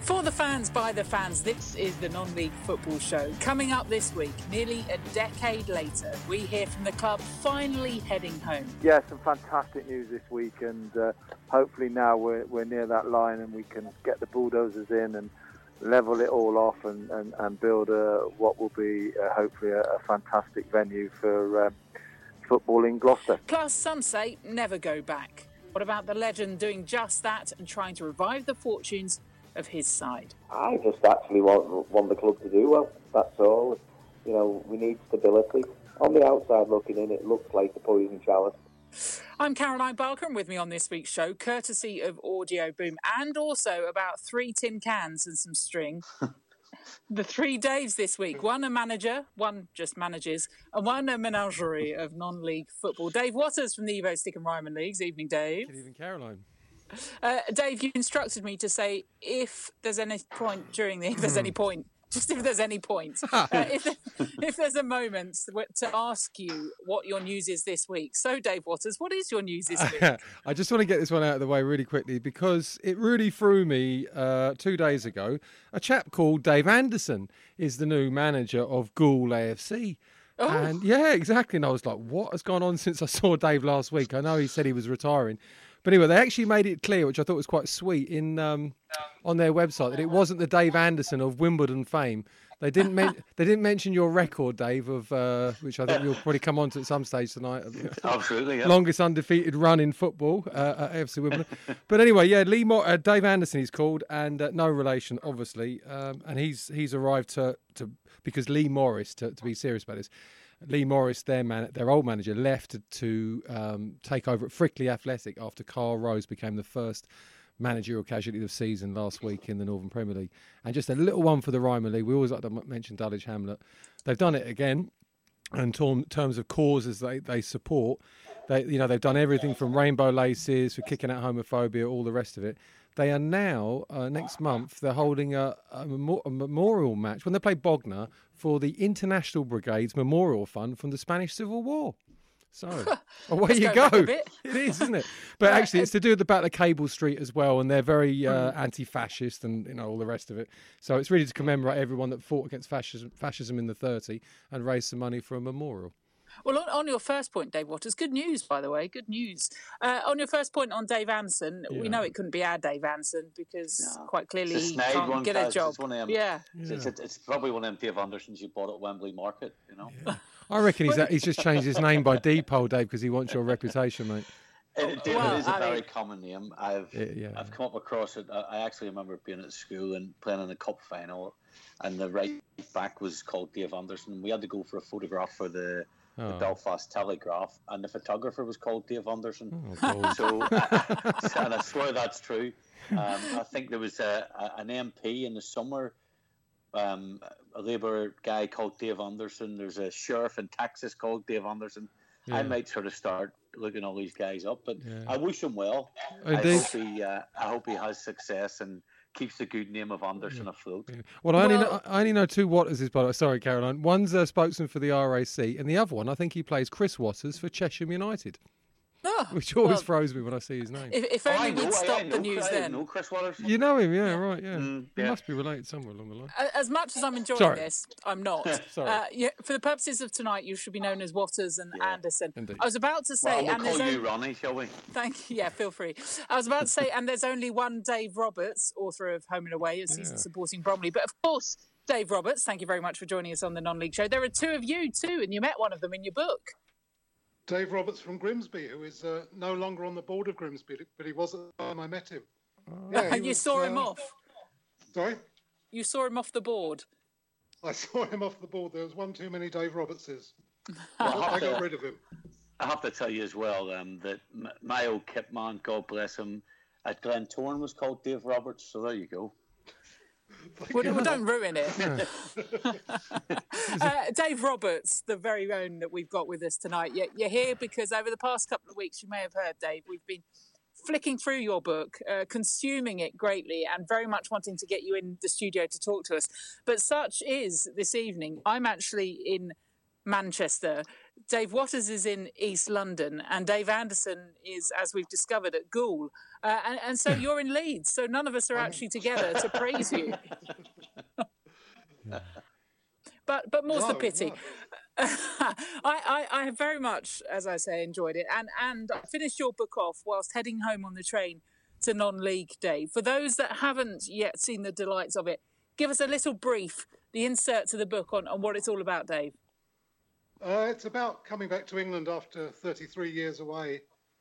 For the fans, by the fans, this is the Non-League Football Show. Coming up this week, nearly a decade later, we hear from the club finally heading home. Yeah, some fantastic news this week, and hopefully now we're near that line and we can get the bulldozers in and level it all off and build what will be hopefully a fantastic venue for football in Gloucester. Plus, some say never go back. What about the legend doing just that and trying to revive the fortunes of his side? I just actually want the club to do well, that's all. You know, we need stability. On the outside looking in, it looks like the poison chalice. I'm Caroline Barker, and with me on this week's show, courtesy of Audio Boom, and also about 3 tin cans and some string. The 3 Daves this week. One a manager, one just manages, and one a menagerie of non-league football. Dave Waters from the Evo Stick and Ryman Leagues. Evening, Dave. Good evening, Caroline. Dave, you instructed me to say if there's any point, if there's any point, if there's a moment to ask you what your news is this week. So, Dave Waters, what is your news this week? I just want to get this one out of the way really quickly because it really threw me 2 days ago. A chap called Dave Anderson is the new manager of Goole AFC. Oh. And yeah, exactly. And I was like, what has gone on since I saw Dave last week? I know he said he was retiring. But anyway, they actually made it clear, which I thought was quite sweet, in on their website, that it wasn't the Dave Anderson of Wimbledon fame. They didn't mention your record, Dave, of which I think you'll probably come on to at some stage tonight. Absolutely, yeah. Longest undefeated run in football at AFC Wimbledon. But anyway, yeah, Dave Anderson he's called, and no relation, obviously. And he's arrived to because Lee Morris, to be serious about this, Lee Morris, their old manager, left to take over at Frickley Athletic after Carl Rose became the first managerial casualty of the season last week in the Northern Premier League. And just a little one for the Ryman League. We always like to mention Dulwich Hamlet. They've done it again in terms of causes they support. They've done everything from rainbow laces for kicking out homophobia, all the rest of it. They are now, next month, they're holding a memorial match when they play Bognor for the International Brigade's Memorial Fund from the Spanish Civil War. So, away you go. It is, isn't it? But actually, it's to do with the Battle of Cable Street as well, and they're very anti-fascist and all the rest of it. So it's really to commemorate everyone that fought against fascism in the 30s and raise some money for a memorial. Well, on your first point, Dave Waters, good news, by the way, good news. On your first point on Dave Anderson, we know it couldn't be our Dave Anderson because quite clearly he can't get a job. It's probably one of them Dave Andersons you bought at Wembley Market, you know. Yeah. I reckon he's just changed his name by Depot, Dave, because he wants your reputation, mate. David is a very common name. I've come up across it. I actually remember being at school and playing in the cup final, and the right back was called Dave Anderson. We had to go for a photograph for the Belfast Telegraph, and the photographer was called Dave Anderson. And I swear that's true. I think there was an MP in the summer, a Labour guy called Dave Anderson. There's a sheriff in Texas called Dave Anderson. I might sort of start looking all these guys up, but I wish him well. I hope he has success and keeps the good name of Anderson afloat. Yeah. Well, I only know 2 Waters, by the way. Sorry, Caroline. One's a spokesman for the RAC, and the other one, I think he plays Chris Waters for Cheshire United. Which always throws me when I see his name. If only we'd stop the news then. I know Chris Waters. You know him, yeah, right, yeah. He must be related somewhere along the line. As much as I'm enjoying this, I'm not. Sorry. For the purposes of tonight, you should be known as Waters and Anderson. Indeed. I was about to say... we'll call you Ronnie, shall we? Thank you, feel free. I was about to say, and there's only one Dave Roberts, author of Home and Away, a season supporting Bromley. But of course, Dave Roberts, thank you very much for joining us on the Non-League Show. There are 2 of you too, and you met one of them in your book. Dave Roberts from Grimsby, who is no longer on the board of Grimsby, but he was at the time I met him. And you saw him off? Sorry? You saw him off the board? I saw him off the board. There was one too many Dave Robertses. I got rid of him. I have to tell you as well that my old kit man, God bless him, at Glentoran was called Dave Roberts, so there you go. Well, don't ruin it. Dave Roberts, the very own that we've got with us tonight. You're here because over the past couple of weeks, you may have heard, Dave, we've been flicking through your book, consuming it greatly and very much wanting to get you in the studio to talk to us. But such is this evening. I'm actually in Manchester Dave Waters is in East London, and Dave Anderson is, as we've discovered, at Goole. And so you're in Leeds, so none of us are actually together to praise you. But more's the pity. No. I very much, as I say, enjoyed it. And I finished your book off whilst heading home on the train to non-league day. For those that haven't yet seen the delights of it, give us a little brief, the insert to the book on what it's all about, Dave. It's about coming back to England after 33 years away.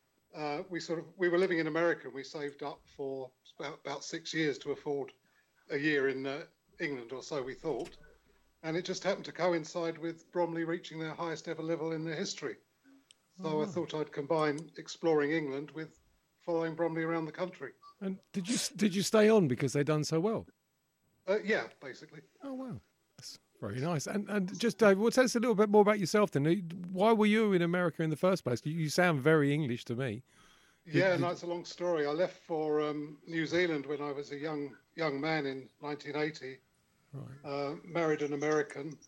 We were living in America, and we saved up for about 6 years to afford a year in England, or so we thought. And it just happened to coincide with Bromley reaching their highest ever level in their history. So I thought I'd combine exploring England with following Bromley around the country. And did you stay on because they'd done so well? Yeah, basically. Oh, wow. That's very nice. And just, Dave, tell us a little bit more about yourself then. Why were you in America in the first place? You sound very English to me. It's a long story. I left for New Zealand when I was a young man in 1980. Right. Married an American.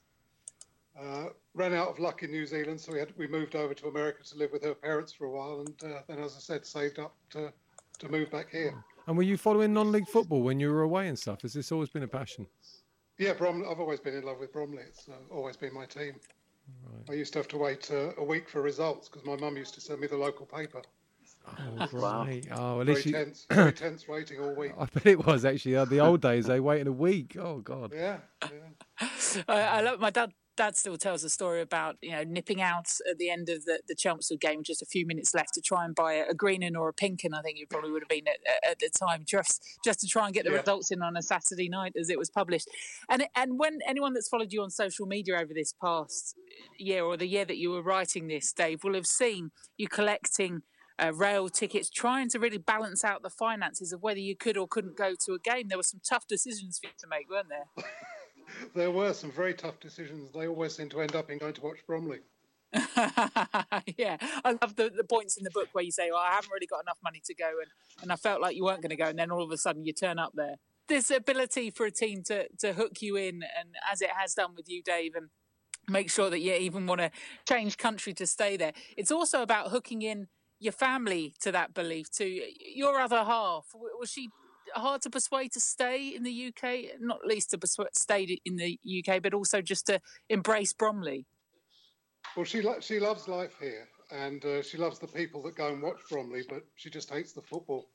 Ran out of luck in New Zealand, so we moved over to America to live with her parents for a while, and then, as I said, saved up to move back here. And were you following non-league football when you were away and stuff? Has this always been a passion? Yeah, Bromley. I've always been in love with Bromley. It's always been my team. Right. I used to have to wait a week for results because my mum used to send me the local paper. Oh, right. Oh, very tense waiting all week. I bet it was actually. The old days, they waited a week. Oh, God. Yeah. I love my dad. Dad still tells a story about, nipping out at the end of the Chelmsford game, just a few minutes left, to try and buy a green un or a pink un, I think it probably would have been at the time, just to try and get the results in on a Saturday night as it was published. And when anyone that's followed you on social media over this past year, or the year that you were writing this, Dave, will have seen you collecting rail tickets, trying to really balance out the finances of whether you could or couldn't go to a game. There were some tough decisions for you to make, weren't there? There were some very tough decisions. They always seem to end up in going to watch Bromley. Yeah, I love the points in the book where you say, I haven't really got enough money to go, and I felt like you weren't going to go, and then all of a sudden you turn up there. This ability for a team to hook you in, and as it has done with you, Dave, and make sure that you even want to change country to stay there. It's also about hooking in your family to that belief too. Your other half, was she hard to persuade to stay in the UK? Not least to stay in the UK, but also just to embrace Bromley. Well, she loves life here, and she loves the people that go and watch Bromley, but she just hates the football.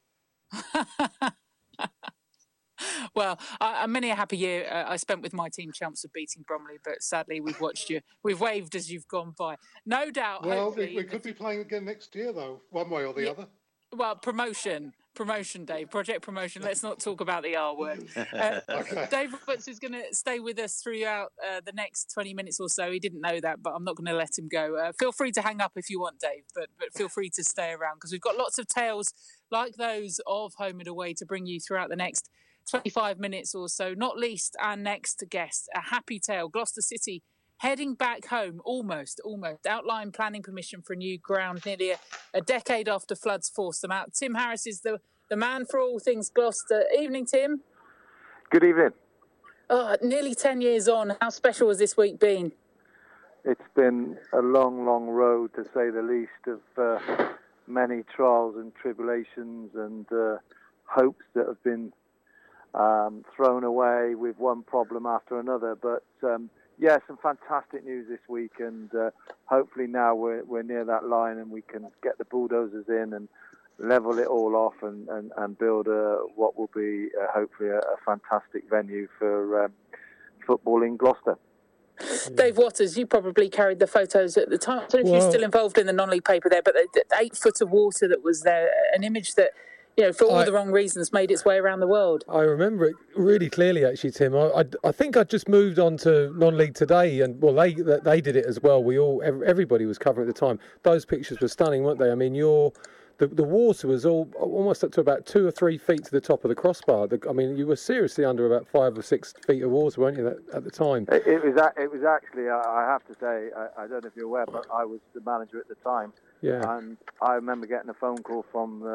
Well, many a happy year I spent with my team, Chelmsford, beating Bromley, but sadly we've watched you. We've waved as you've gone by. No doubt. Well, we could be playing again next year, though, one way or the other. Well, promotion, Dave, project promotion. Let's not talk about the R word. Okay. Dave Roberts is going to stay with us throughout the next 20 minutes or so. He didn't know that, but I'm not going to let him go. Feel free to hang up if you want, Dave, but feel free to stay around because we've got lots of tales like those of home and away to bring you throughout the next 25 minutes or so, not least our next guest, a happy tale. Gloucester City heading back home, almost, outline planning permission for a new ground nearly a decade after floods forced them out. Tim Harris is the man for all things Gloucester. Evening, Tim. Good evening. Nearly 10 years on. How special has this week been? It's been a long, long road, to say the least, of many trials and tribulations and hopes that have been thrown away with one problem after another. But some fantastic news this week, and hopefully now we're near that line and we can get the bulldozers in and level it all off and build what will be hopefully a fantastic venue for football in Gloucester. Dave Waters, you probably carried the photos at the time. I don't know if you're still involved in the non-league paper there, but the 8 foot of water that was there, an image that, for all the wrong reasons, made its way around the world. I remember it really clearly, actually, Tim. I think I just moved on to non-league today, and they did it as well. Everybody was covering at the time. Those pictures were stunning, weren't they? I mean, the water was almost up to about 2 or 3 feet to the top of the crossbar. You were seriously under about 5 or 6 feet of water, weren't you, at the time? It was actually, I have to say, I don't know if you're aware, but I was the manager at the time. Yeah. And I remember getting a phone call from the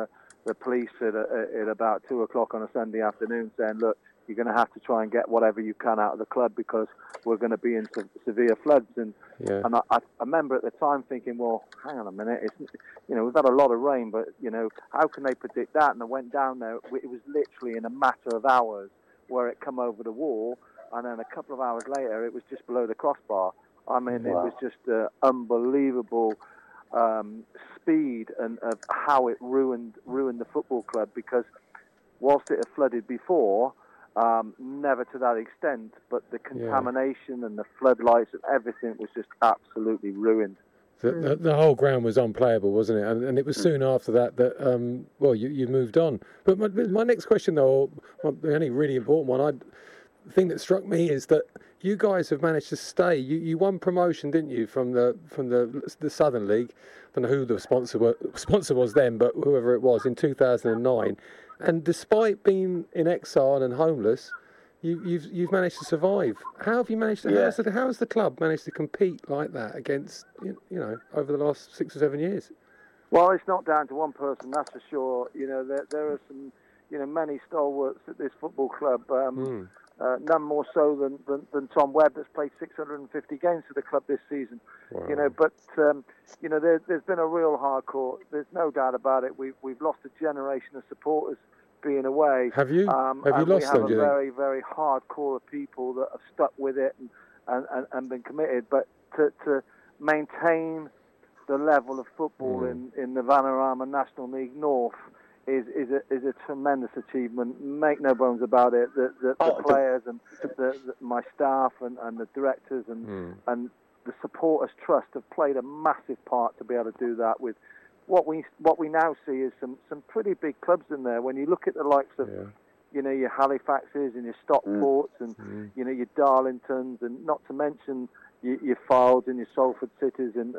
the police at about 2:00 on a Sunday afternoon saying, look, you're going to have to try and get whatever you can out of the club because we're going to be in severe floods. And I remember at the time thinking, well, hang on a minute, we've had a lot of rain, but, how can they predict that? And I went down there. It was literally in a matter of hours where it come over the wall, and then a couple of hours later, it was just below the crossbar. I mean, It was just unbelievable speed and of how it ruined the football club, because whilst it had flooded before, never to that extent, but the contamination and the floodlights and everything was just absolutely ruined. The whole ground was unplayable, wasn't it? And it was soon after that you moved on. But my next question, though, the only really important one, the thing that struck me is that you guys have managed to stay. You won promotion, didn't you, from the Southern League? I don't know who the sponsor was then, but whoever it was, in 2009. And despite being in exile and homeless, you've managed to survive. How have you managed to? How has the club managed to compete like that against over the last 6 or 7 years? Well, it's not down to one person, that's for sure. There are some many stalwarts at this football club. None more so than Tom Webb, that's played 650 games for the club this season. Wow. But there's been a real hardcore. There's no doubt about it. We've lost a generation of supporters being away. Have you? Have you lost them? We have a very, very hardcore of people that have stuck with it and been committed. But to maintain the level of football in the Vanarama National League North is a tremendous achievement. Make no bones about it. The players and my staff and the directors and the supporters trust have played a massive part to be able to do that. With what we now see is some pretty big clubs in there. When you look at the likes of your Halifaxes and your Stockports and your Darlingtons, and not to mention your Files and your Salford Cities and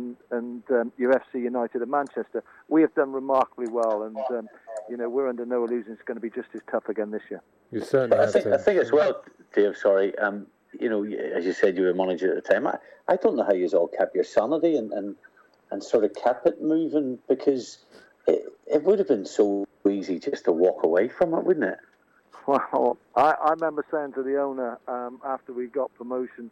your FC United of Manchester, we have done remarkably well, and we're under no illusion it's going to be just as tough again this year. You certainly have to. I think as well, Dave. Sorry, as you said, you were manager at the time. I don't know how you all kept your sanity and sort of kept it moving, because it would have been so easy just to walk away from it, wouldn't it? Well, I remember saying to the owner after we got promotion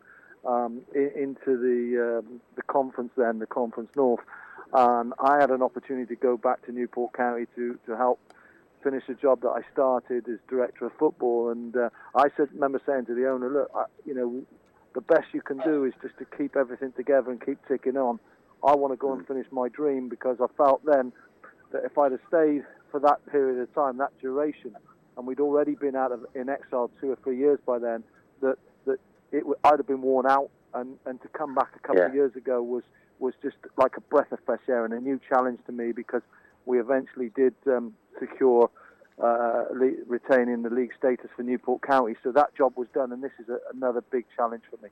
into the conference then, the Conference North, I had an opportunity to go back to Newport County to help finish a job that I started as director of football, and I remember saying to the owner, look, the best you can do is just to keep everything together and keep ticking on. I want to go and finish my dream, because I felt then that if I'd have stayed for that period of time, that duration, and we'd already been in exile 2 or 3 years by then, that I'd have been worn out, and to come back a couple of years ago was just like a breath of fresh air and a new challenge to me, because we eventually did secure retaining the league status for Newport County. So that job was done, and this is another big challenge for me.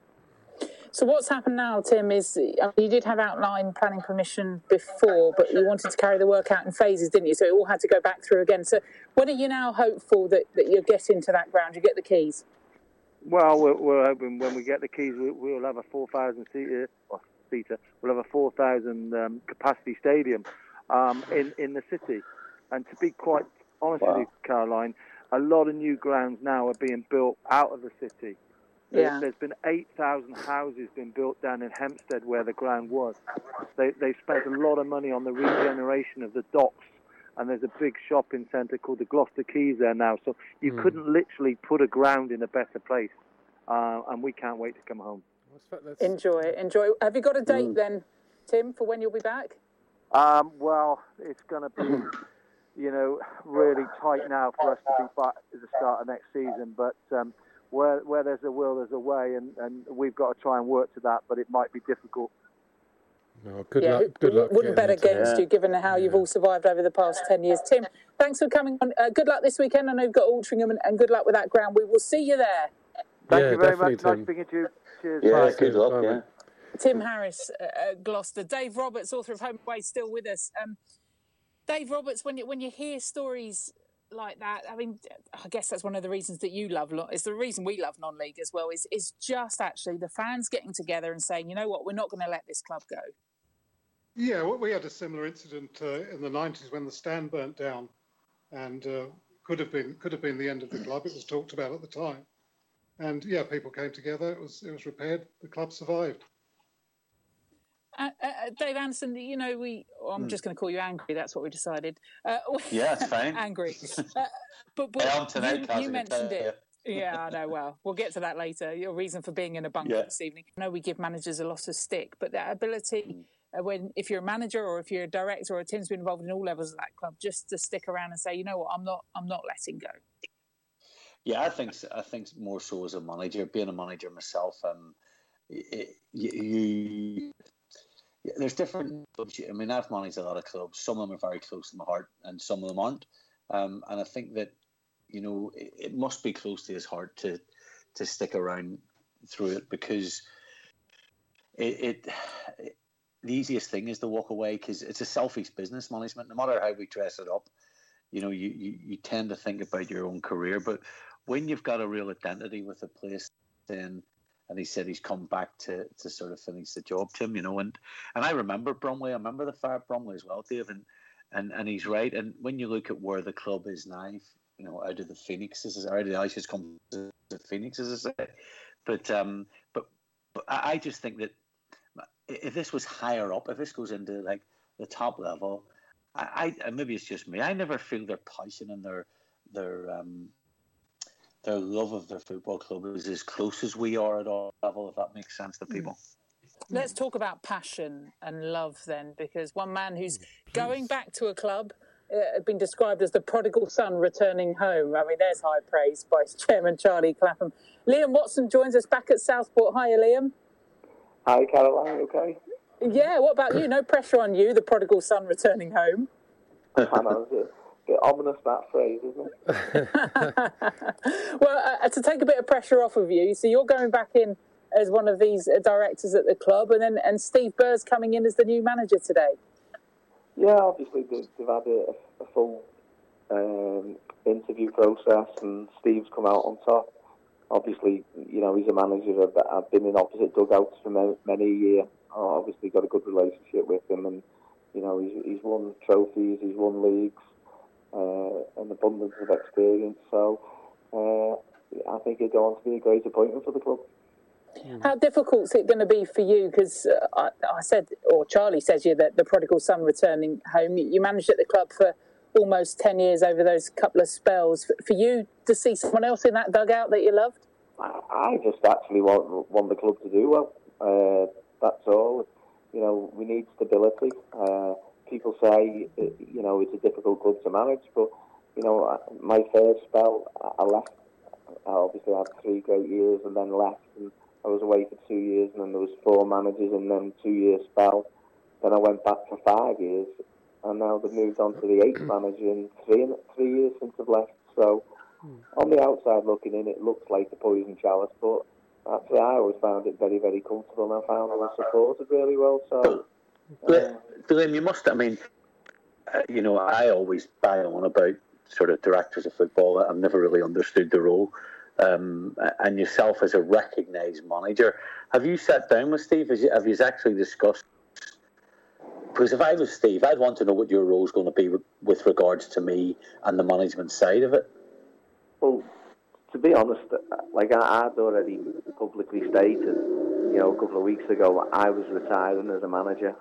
So what's happened now, Tim, is you did have outline planning permission before, but you wanted to carry the work out in phases, didn't you? So it all had to go back through again. So when are you now hopeful that you'll get into that ground, you get the keys? Well, we're hoping when we get the keys, we'll have a 4,000 seater. We'll have a 4,000 capacity stadium in the city. And to be quite honest with you, Caroline, a lot of new grounds now are being built out of the city. There's been 8,000 houses being built down in Hempstead where the ground was. They've spent a lot of money on the regeneration of the docks, and there's a big shopping centre called the Gloucester Quays there now. So you couldn't literally put a ground in a better place, and we can't wait to come home. Enjoy. Have you got a date then, Tim, for when you'll be back? Well, it's going to be, really tight now for us to be back at the start of next season, but where there's a will, there's a way, and we've got to try and work to that, but it might be difficult. No, good luck. Wouldn't bet against you, given how you've all survived over the past 10 years. Tim, thanks for coming on. Good luck this weekend. I know you've got Altrincham, and good luck with that ground. We will see you there. Thank you very much. Tim. Nice speaking to you. Cheers. Yeah, bye. Good luck. Yeah. Tim Harris, Gloucester. Dave Roberts, author of Home and Away, still with us. Dave Roberts, when you hear stories like that, I mean, I guess that's one of the reasons that you love. It's the reason we love non-league as well. Is just actually the fans getting together and saying, you know what, we're not going to let this club go. Yeah, well, we had a similar incident in the 90s when the stand burnt down, and could have been the end of the club. It was talked about at the time, and yeah, people came together. It was repaired. The club survived. Dave Anderson, you know, I'm just going to call you Angry. That's what we decided. Yeah, it's fine. Angry. But you mentioned it. Yeah, I know. Well, we'll get to that later. Your reason for being in a bunker this evening. I know we give managers a lot of stick, but that ability, if you're a manager or if you're a director or a team's been involved in all levels of that club, just to stick around and say, you know what, I'm not letting go. Yeah, I think more so as a manager, being a manager myself, there's different clubs. I mean, I've managed a lot of clubs. Some of them are very close to my heart, and some of them aren't. And I think that, you know, it must be close to his heart to stick around through it, because the easiest thing is to walk away, because it's a selfish business, management. No matter how we dress it up, you know, you tend to think about your own career. But when you've got a real identity with a place, then. And he said he's come back to sort of finish the job, Tim, you know. And I remember Bromley. I remember the fire at Bromley as well, Dave. And he's right. And when you look at where the club is now, you know, out of the Phoenixes, out of the Ashes come to the Phoenixes, as I say. But I just think that if this was higher up, if this goes into like the top level, I maybe it's just me, I never feel their passion and their love of their football club is as close as we are at our level, if that makes sense to people. Let's talk about passion and love then, because one man who's going back to a club had been described as the prodigal son returning home. I mean, there's high praise by Chairman Charlie Clapham. Liam Watson joins us back at Southport. Hiya, Liam. Hi, Caroline. Okay? Yeah, what about you? No pressure on you, the prodigal son returning home. I know, it's a bit ominous, that phrase, isn't it? Well, to take a bit of pressure off of you, so you're going back in as one of these directors at the club, and Steve Burr's coming in as the new manager today. Yeah, obviously they've had a full interview process, and Steve's come out on top. Obviously, you know, he's a manager. I've been in opposite dugouts for many a year. Obviously got a good relationship with him, and you know, he's won trophies, he's won leagues, an abundance of experience. So I think he'll go on to be a great appointment for the club. How difficult is it going to be for you? Because I said, or Charlie says, you're the prodigal son returning home. You managed at the club for almost 10 years over those couple of spells. For you to see someone else in that dugout that you loved? I just actually want the club to do well. That's all. You know, we need stability. People say, you know, it's a difficult club to manage, but, you know, my first spell, I left. I obviously had 3 great years and then left, and I was away for 2 years, and then there was 4 managers and then 2 year spell. Then I went back for 5 years, and now they've moved on to the 8th manager in 3 years since I've left. So on the outside looking in, it looks like the poison chalice, but actually I always found it very, very comfortable, and I found I was supported really well. So, Liam, you must, I mean, you know, I always bang on about sort of directors of football. I've never really understood the role. And yourself as a recognised manager, have you sat down with Steve? Have you actually discussed? Because if I was Steve, I'd want to know what your role is going to be with regards to me and the management side of it. Well, to be honest, like I'd already publicly stated, you know, a couple of weeks ago, I was retiring as a manager.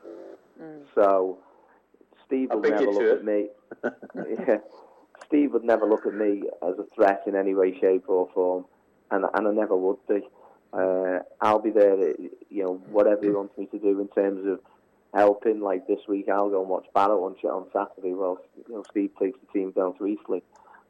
So Steve would never look at me. Yeah. Steve would never look at me as a threat in any way, shape or form, and I never would be. I'll be there, you know, whatever he wants me to do in terms of helping. Like this week, I'll go and watch Barrow on Saturday. Well, you know, Steve takes the team down to Eastleigh.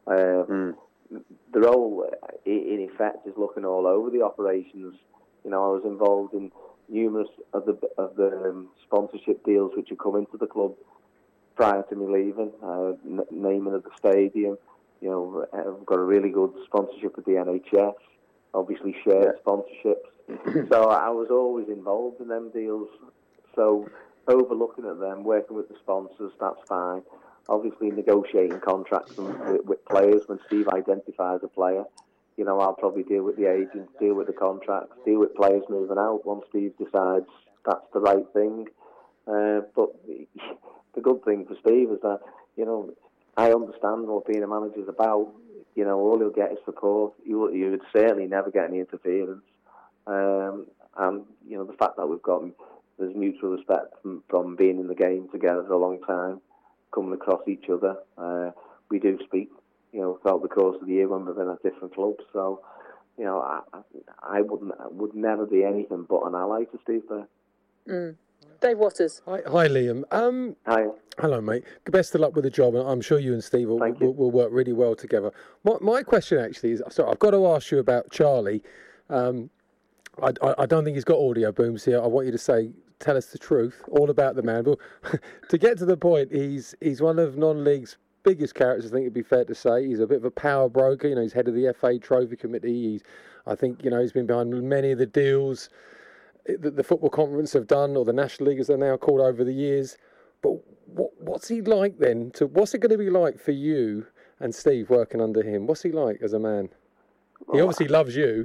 The role, in effect, is looking all over the operations. You know, I was involved in numerous of the sponsorship deals which have come into the club prior to me leaving, naming of the stadium. You know, I've got a really good sponsorship with the NHS, obviously shared sponsorships. So I was always involved in them deals. So overlooking at them, working with the sponsors, that's fine. Obviously negotiating contracts with players when Steve identifies a player. You know, I'll probably deal with the agents, deal with the contracts, deal with players moving out once Steve decides that's the right thing. But the good thing for Steve is that, I understand what being a manager is about. All he'll get is support. You would certainly never get any interference. And, the fact that there's mutual respect from being in the game together for a long time, coming across each other. We do speak, throughout the course of the year when we've been at different clubs. So, I would never be anything but an ally to Steve there. Mm. Dave Waters. Hi Liam. Hi. Hello, mate. Best of luck with the job, and I'm sure you and Steve will work really well together. My question actually is, sorry, I've got to ask you about Charlie. I don't think he's got audio booms here. I want you to tell us the truth, all about the man. But to get to the point, he's one of non-league's biggest characters. I think it'd be fair to say he's a bit of a power broker. He's head of the FA Trophy Committee. I think he's been behind many of the deals that the Football Conference have done, or the National League as they're now called, over the years. But what's he like then? What's it going to be like for you and Steve working under him? What's he like as a man? He obviously loves you.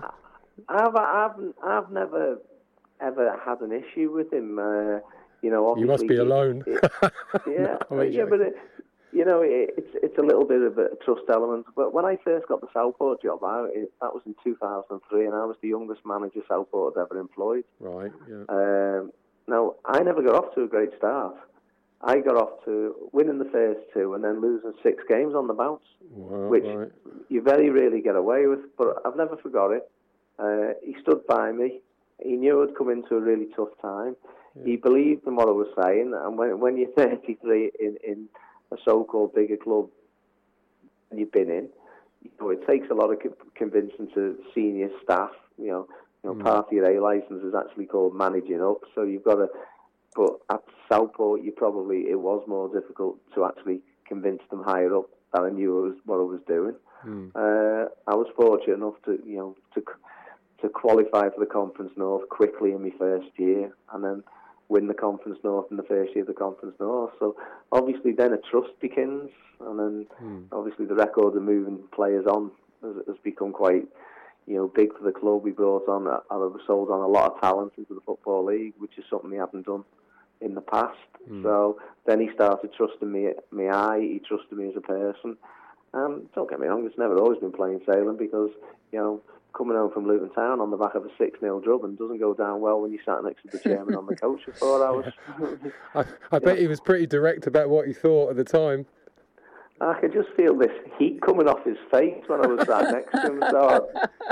I've never ever had an issue with him. You must be alone. Yeah, it's a little bit of a trust element. But when I first got the Southport job, that was in 2003, and I was the youngest manager Southport had ever employed. Right. Yeah. Now, I never got off to a great start. I got off to winning the first two and then losing 6 games on the bounce, which you very rarely get away with. But I've never forgot it. He stood by me. He knew I'd come into a really tough time. Yeah. He believed in what I was saying. And when you're 33 in a so-called bigger club and you've been in, it takes a lot of convincing to senior staff. Part of your A licence is actually called managing up. So you've got to. But at Southport, it was more difficult to actually convince them higher up that I knew what I was doing. I was fortunate enough to qualify for the Conference North quickly in my first year, and then win the Conference North in the first year of the Conference North. So obviously then a trust begins, and then obviously the record of moving players on has become quite big for the club. We brought on, sold on a lot of talent into the Football League, which is something he hadn't done in the past. So then he started trusting me, he trusted me as a person. Don't get me wrong, it's never always been plain sailing, because coming home from Luton Town on the back of a 6-0 drubbing doesn't go down well when you sat next to the chairman on the coach for 4 hours. I bet he was pretty direct about what he thought at the time. I could just feel this heat coming off his face when I was sat next to him. So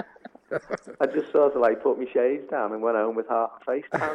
I just sort of put my shades down and went home with half a face tan.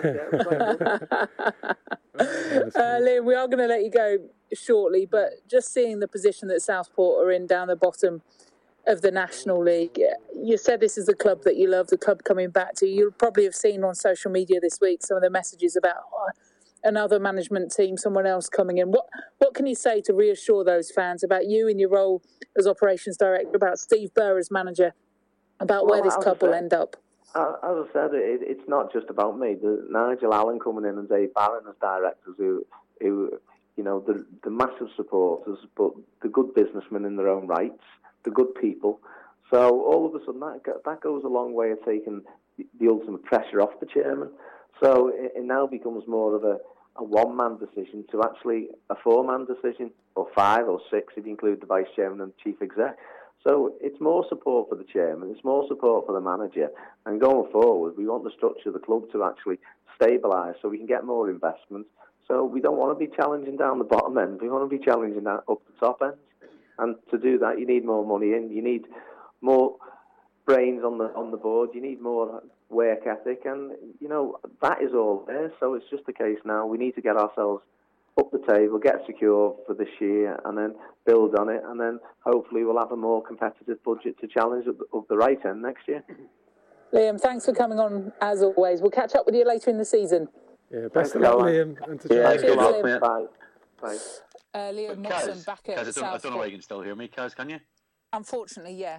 Liam, we are going to let you go shortly, but just seeing the position that Southport are in down the bottom of the National League, you said this is the club that you love, the club coming back to you. You'll probably have seen on social media this week some of the messages about another management team, someone else coming in. What can you say to reassure those fans about you in your role as operations director, about Steve Burr as manager, about where this club will end up? As I said, it's not just about me. There's Nigel Allen coming in and Dave Barron as directors who the massive supporters, but the good businessmen in their own rights, the good people. So all of a sudden that goes a long way of taking the ultimate pressure off the chairman. So it now becomes more of a one-man decision to actually a 4-man decision, or 5 or 6 if you include the vice chairman and chief exec. So it's more support for the chairman, it's more support for the manager. And going forward, we want the structure of the club to actually stabilise so we can get more investment. So we don't want to be challenging down the bottom end, we want to be challenging up the top end. And to do that, you need more money in, you need more brains on the board, you need more work ethic, and that is all there. So it's just a case now, we need to get ourselves up the table, get secure for this year, and then build on it, and then hopefully we'll have a more competitive budget to challenge up the right end next year. Liam, thanks for coming on as always. We'll catch up with you later in the season. Yeah, best of luck, Liam. And to thanks a lot, mate. Bye. Liam Watson back at Southport. I don't know why you can still hear me, Kaz, can you? Unfortunately, yes.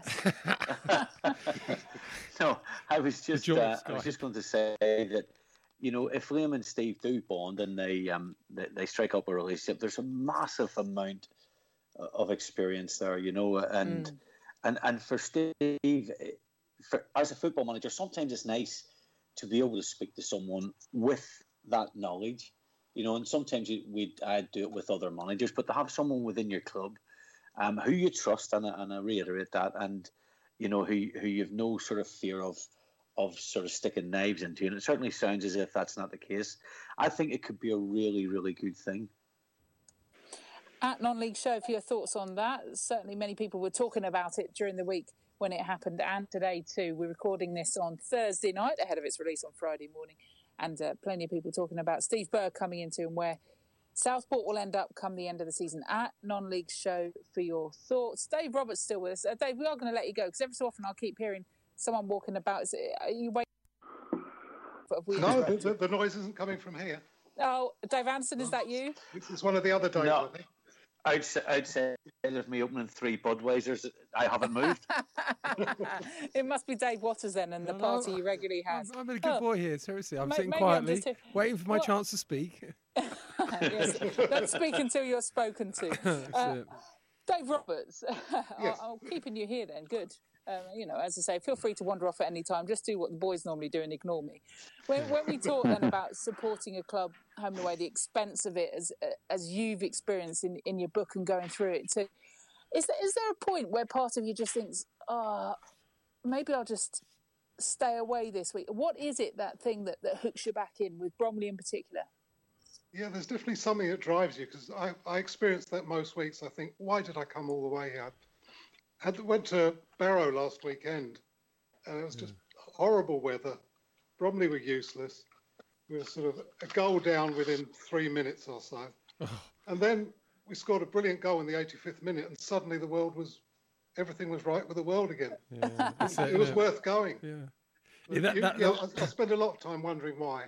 No, I was just going to say that, if Liam and Steve do bond and they strike up a relationship, there's a massive amount of experience there, and for Steve, as a football manager, sometimes it's nice to be able to speak to someone with that knowledge. and sometimes I'd do it with other managers, but to have someone within your club who you trust, and I reiterate that, and who you've no sort of fear of sort of sticking knives into, and it certainly sounds as if that's not the case. I think it could be a really, really good thing. At Non-League Show, for your thoughts on that. Certainly many people were talking about it during the week when it happened, and today too. We're recording this on Thursday night ahead of its release on Friday morning, and plenty of people talking about Steve Berg coming into and where Southport will end up come the end of the season. At Non-League Show for your thoughts. Dave Roberts still with us. Dave, we are going to let you go because every so often I'll keep hearing someone walking about. Are you waiting? No, the noise isn't coming from here. Oh, Dave Anderson, is that you? It's one of the other Daves, no. I think. I'd say there's me opening 3 Budweisers. I haven't moved. It must be Dave Waters then, and the party he regularly has. I'm a good boy here, seriously. I'm sitting quietly, waiting for my chance to speak. Yes, don't speak until you're spoken to. Dave Roberts, yes. I'm keeping you here then. Good. As I say, feel free to wander off at any time. Just do what the boys normally do and ignore me. When we talk then about supporting a club home and away, the expense of it as you've experienced in your book and going through it, so is there a point where part of you just thinks, maybe I'll just stay away this week? What is it, that thing that hooks you back in, with Bromley in particular? Yeah, there's definitely something that drives you, because I experienced that most weeks. I think, why did I come all the way here? I went to Barrow last weekend, and it was just horrible weather. Bromley were useless. We were sort of a goal down within 3 minutes or so. And then we scored a brilliant goal in the 85th minute, and suddenly everything was right with the world again. Yeah, it was worth going. I spent a lot of time wondering why.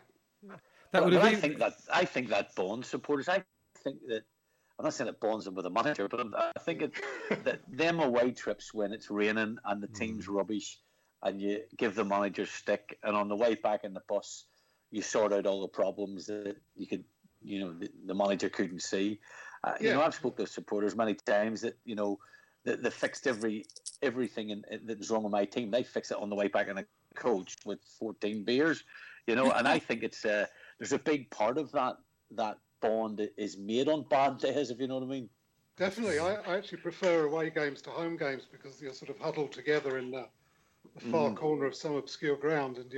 I think that bonds supporters. I think that, I'm not saying it bonds them with a manager, but I think that them away trips when it's raining and the team's rubbish, and you give the manager stick, and on the way back in the bus, you sort out all the problems that you could, the manager couldn't see. I've spoken to supporters many times that they fixed everything that's wrong with my team. They fix it on the way back in a coach with 14 beers, and I think it's there's a big part of that bond is made on bad days, if you know what I mean. Definitely. I actually prefer away games to home games, because you're sort of huddled together in the far corner of some obscure ground, and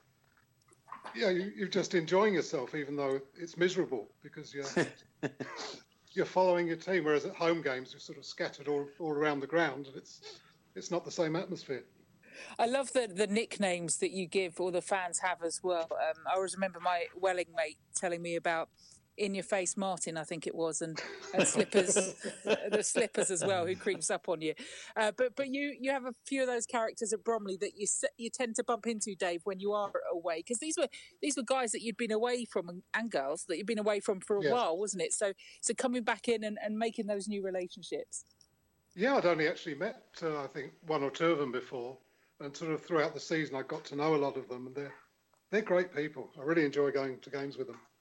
you're just enjoying yourself, even though it's miserable, because you're following your team, whereas at home games you're sort of scattered all around the ground, and it's not the same atmosphere. I love the nicknames that you give, or the fans have as well. I always remember my Welling mate telling me about In Your Face Martin, I think it was, and Slippers, the Slippers as well, who creeps up on you. But you have a few of those characters at Bromley that you tend to bump into, Dave, when you are away, because these were guys that you'd been away from, and girls that you'd been away from for a while, wasn't it? So coming back in and making those new relationships. Yeah, I'd only actually met I think 1 or 2 of them before, and sort of throughout the season I got to know a lot of them, and they're great people. I really enjoy going to games with them.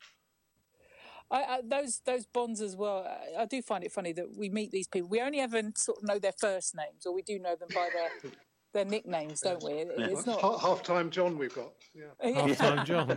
Those bonds as well. I do find it funny that we meet these people. We only ever sort of know their first names, or we do know them by their nicknames, don't we? It's not Half-time John we've got. Yeah. Half-time John.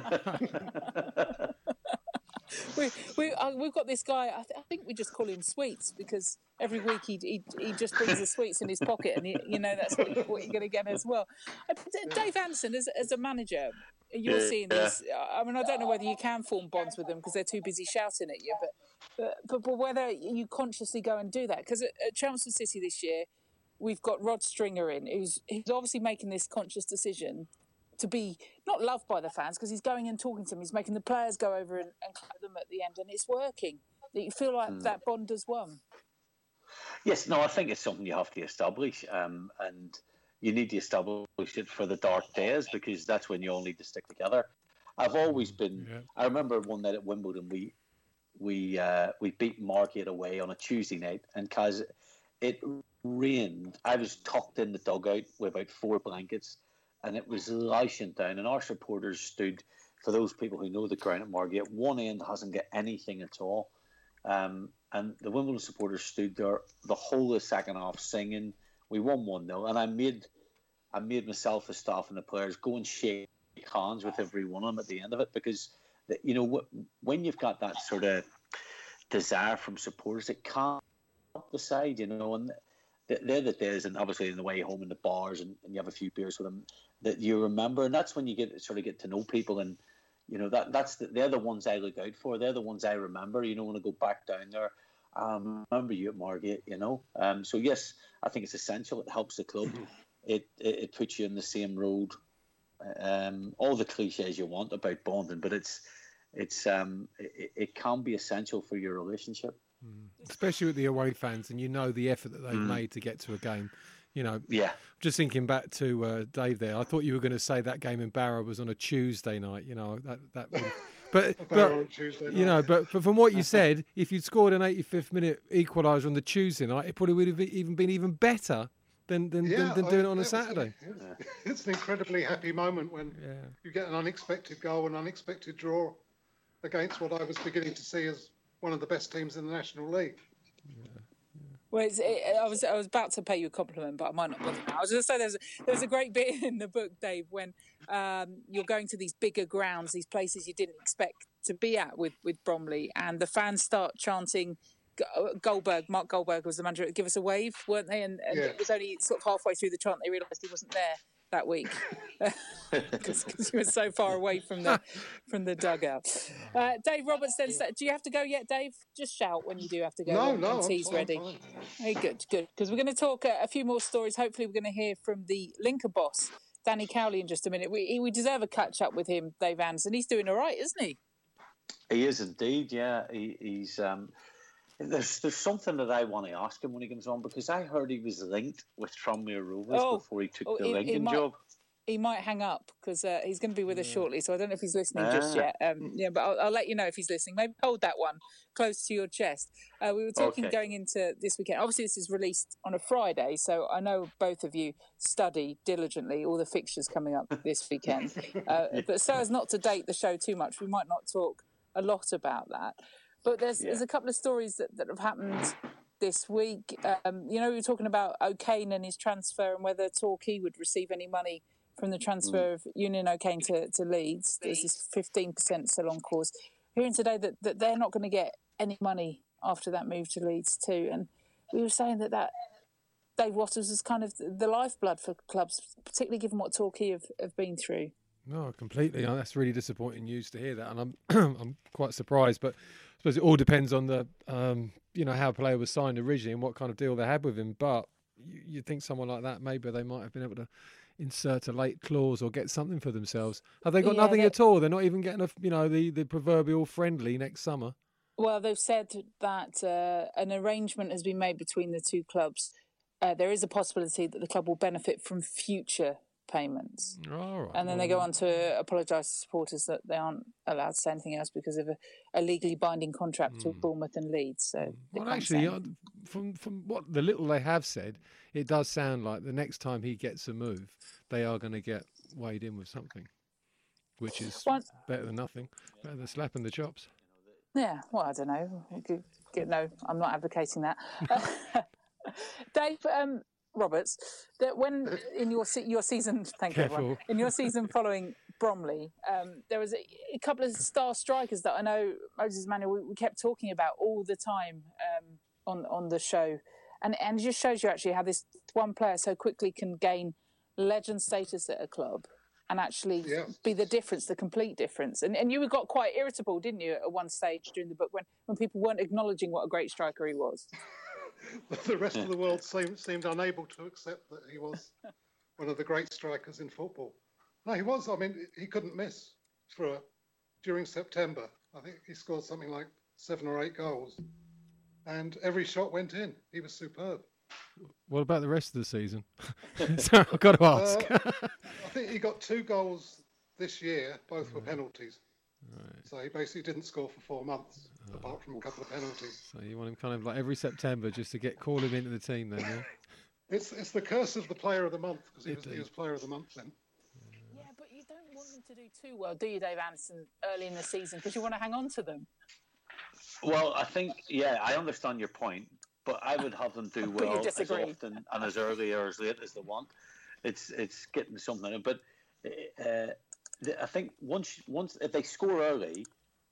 We've got this guy. I think we just call him Sweets, because every week he just brings the sweets in his pocket, and that's what you're going to get as well. Dave Anderson, as a manager, you're seeing this. I mean, I don't know whether you can form bonds with them because they're too busy shouting at you, but whether you consciously go and do that, because at Chelmsford City this year, we've got Rod Stringer in, who's obviously making this conscious decision to be not loved by the fans, because he's going and talking to them. He's making the players go over and clap them at the end, and it's working. That you feel like that bond has won. Yes, no, I think it's something you have to establish, and you need to establish it for the dark days, because that's when you all need to stick together. I've always been. Yeah. I remember one night at Wimbledon, we beat Margate away on a Tuesday night, and because it rained, I was tucked in the dugout with about 4 blankets. And it was lashing down, and our supporters stood, for those people who know the ground at Margate, one end hasn't got anything at all. And the Wimbledon supporters stood there the whole of the second half singing. We won 1-0, and I made myself, the staff and the players go and shake hands with every one of them at the end of it, because you know, when you've got that sort of desire from supporters, it can't decide, you know, and they're the days, and obviously in the way home in the bars, and you have a few beers with them that you remember, and that's when you get to know people, and you know they're the ones I look out for. They're the ones I remember. You know, when I go back down there, I remember you at Margate. You know, so yes, I think it's essential. It helps the club. It puts you in the same road. All the cliches you want about bonding, but it can be essential for your relationship. Especially with the away fans, and you know the effort that they've made to get to a game. You know, yeah. Just thinking back to Dave there, I thought you were going to say that game in Barrow was on a Tuesday night. You know that would, but you know, but from what you said, if you'd scored an 85th minute equaliser on the Tuesday night, it probably would have been even better than doing it on a Saturday. It's an incredibly happy moment when you get an unexpected goal, an unexpected draw against what I was beginning to see as one of the best teams in the National League. Well, I was about to pay you a compliment, but I might not bother now. I was going to say there's a great bit in the book, Dave, when you're going to these bigger grounds, these places you didn't expect to be at with Bromley, and the fans start chanting Mark Goldberg was the manager, give us a wave, weren't they? And it was only sort of halfway through the chant they realised he wasn't there that week because he was so far away from the dugout. Dave Roberts then said, do you have to go yet, Dave? Just shout when you do have to go. No, tea's ready. Hey, good, because we're going to talk a few more stories. Hopefully we're going to hear from the Lincoln boss, Danny Cowley, in just a minute. We deserve a catch up with him, Dave Anderson. He's doing all right, isn't he? He is indeed, yeah. He's there's something that I want to ask him when he comes on, because I heard he was linked with Tranmere Rovers before he took the Lincoln job. He might hang up because he's going to be with us shortly, so I don't know if he's listening just yet. But I'll let you know if he's listening. Maybe hold that one close to your chest. We were talking going into this weekend. Obviously, this is released on a Friday, so I know both of you study diligently all the fixtures coming up this weekend. But so as not to date the show too much, we might not talk a lot about that. But there's a couple of stories that have happened this week. We were talking about O'Kane and his transfer and whether Torquay would receive any money from the transfer of Union O'Kane to Leeds. There's this 15% sell-on clause. Hearing today that they're not going to get any money after that move to Leeds too. And we were saying that Dave Wattles is kind of the lifeblood for clubs, particularly given what Torquay have been through. No, completely. That's really disappointing news to hear that, and I'm quite surprised. But I suppose it all depends on the how a player was signed originally and what kind of deal they had with him. But you'd think someone like that, maybe they might have been able to insert a late clause or get something for themselves. Have they got nothing at all? They're not even getting the proverbial friendly next summer. Well, they've said that an arrangement has been made between the two clubs. There is a possibility that the club will benefit from future payments. All right. And then they go on to apologise to supporters that they aren't allowed to say anything else because of a legally binding contract with Bournemouth and Leeds. So well, actually, from what the little they have said, it does sound like the next time he gets a move, they are going to get weighed in with something, which is better than nothing, better than slapping the chops. Yeah, well, I don't know. No, I'm not advocating that. Dave Roberts, that when in your season, thank you everyone, in your season following Bromley, there was a couple of star strikers that I know Moses Manuel we kept talking about all the time on the show, and it just shows you actually how this one player so quickly can gain legend status at a club and actually be the difference, the complete difference. And you got quite irritable, didn't you, at one stage during the book when people weren't acknowledging what a great striker he was. The rest of the world seemed unable to accept that he was one of the great strikers in football. No, he was. I mean, he couldn't miss during September. I think he scored something like 7 or 8 goals, and every shot went in. He was superb. What about the rest of the season? So I've got to ask. I think he got 2 goals this year. Both were penalties. Right. So he basically didn't score for 4 months, apart from a couple of penalties. So you want him kind of like every September just to call him into the team then, yeah? It's the curse of the player of the month, because he was player of the month then. Yeah, but you don't want them to do too well, do you, Dave Anderson, early in the season, because you want to hang on to them? Well, I think, I understand your point, but I would have them do well as often and as early or as late as they want. It's getting something. But I think once if they score early,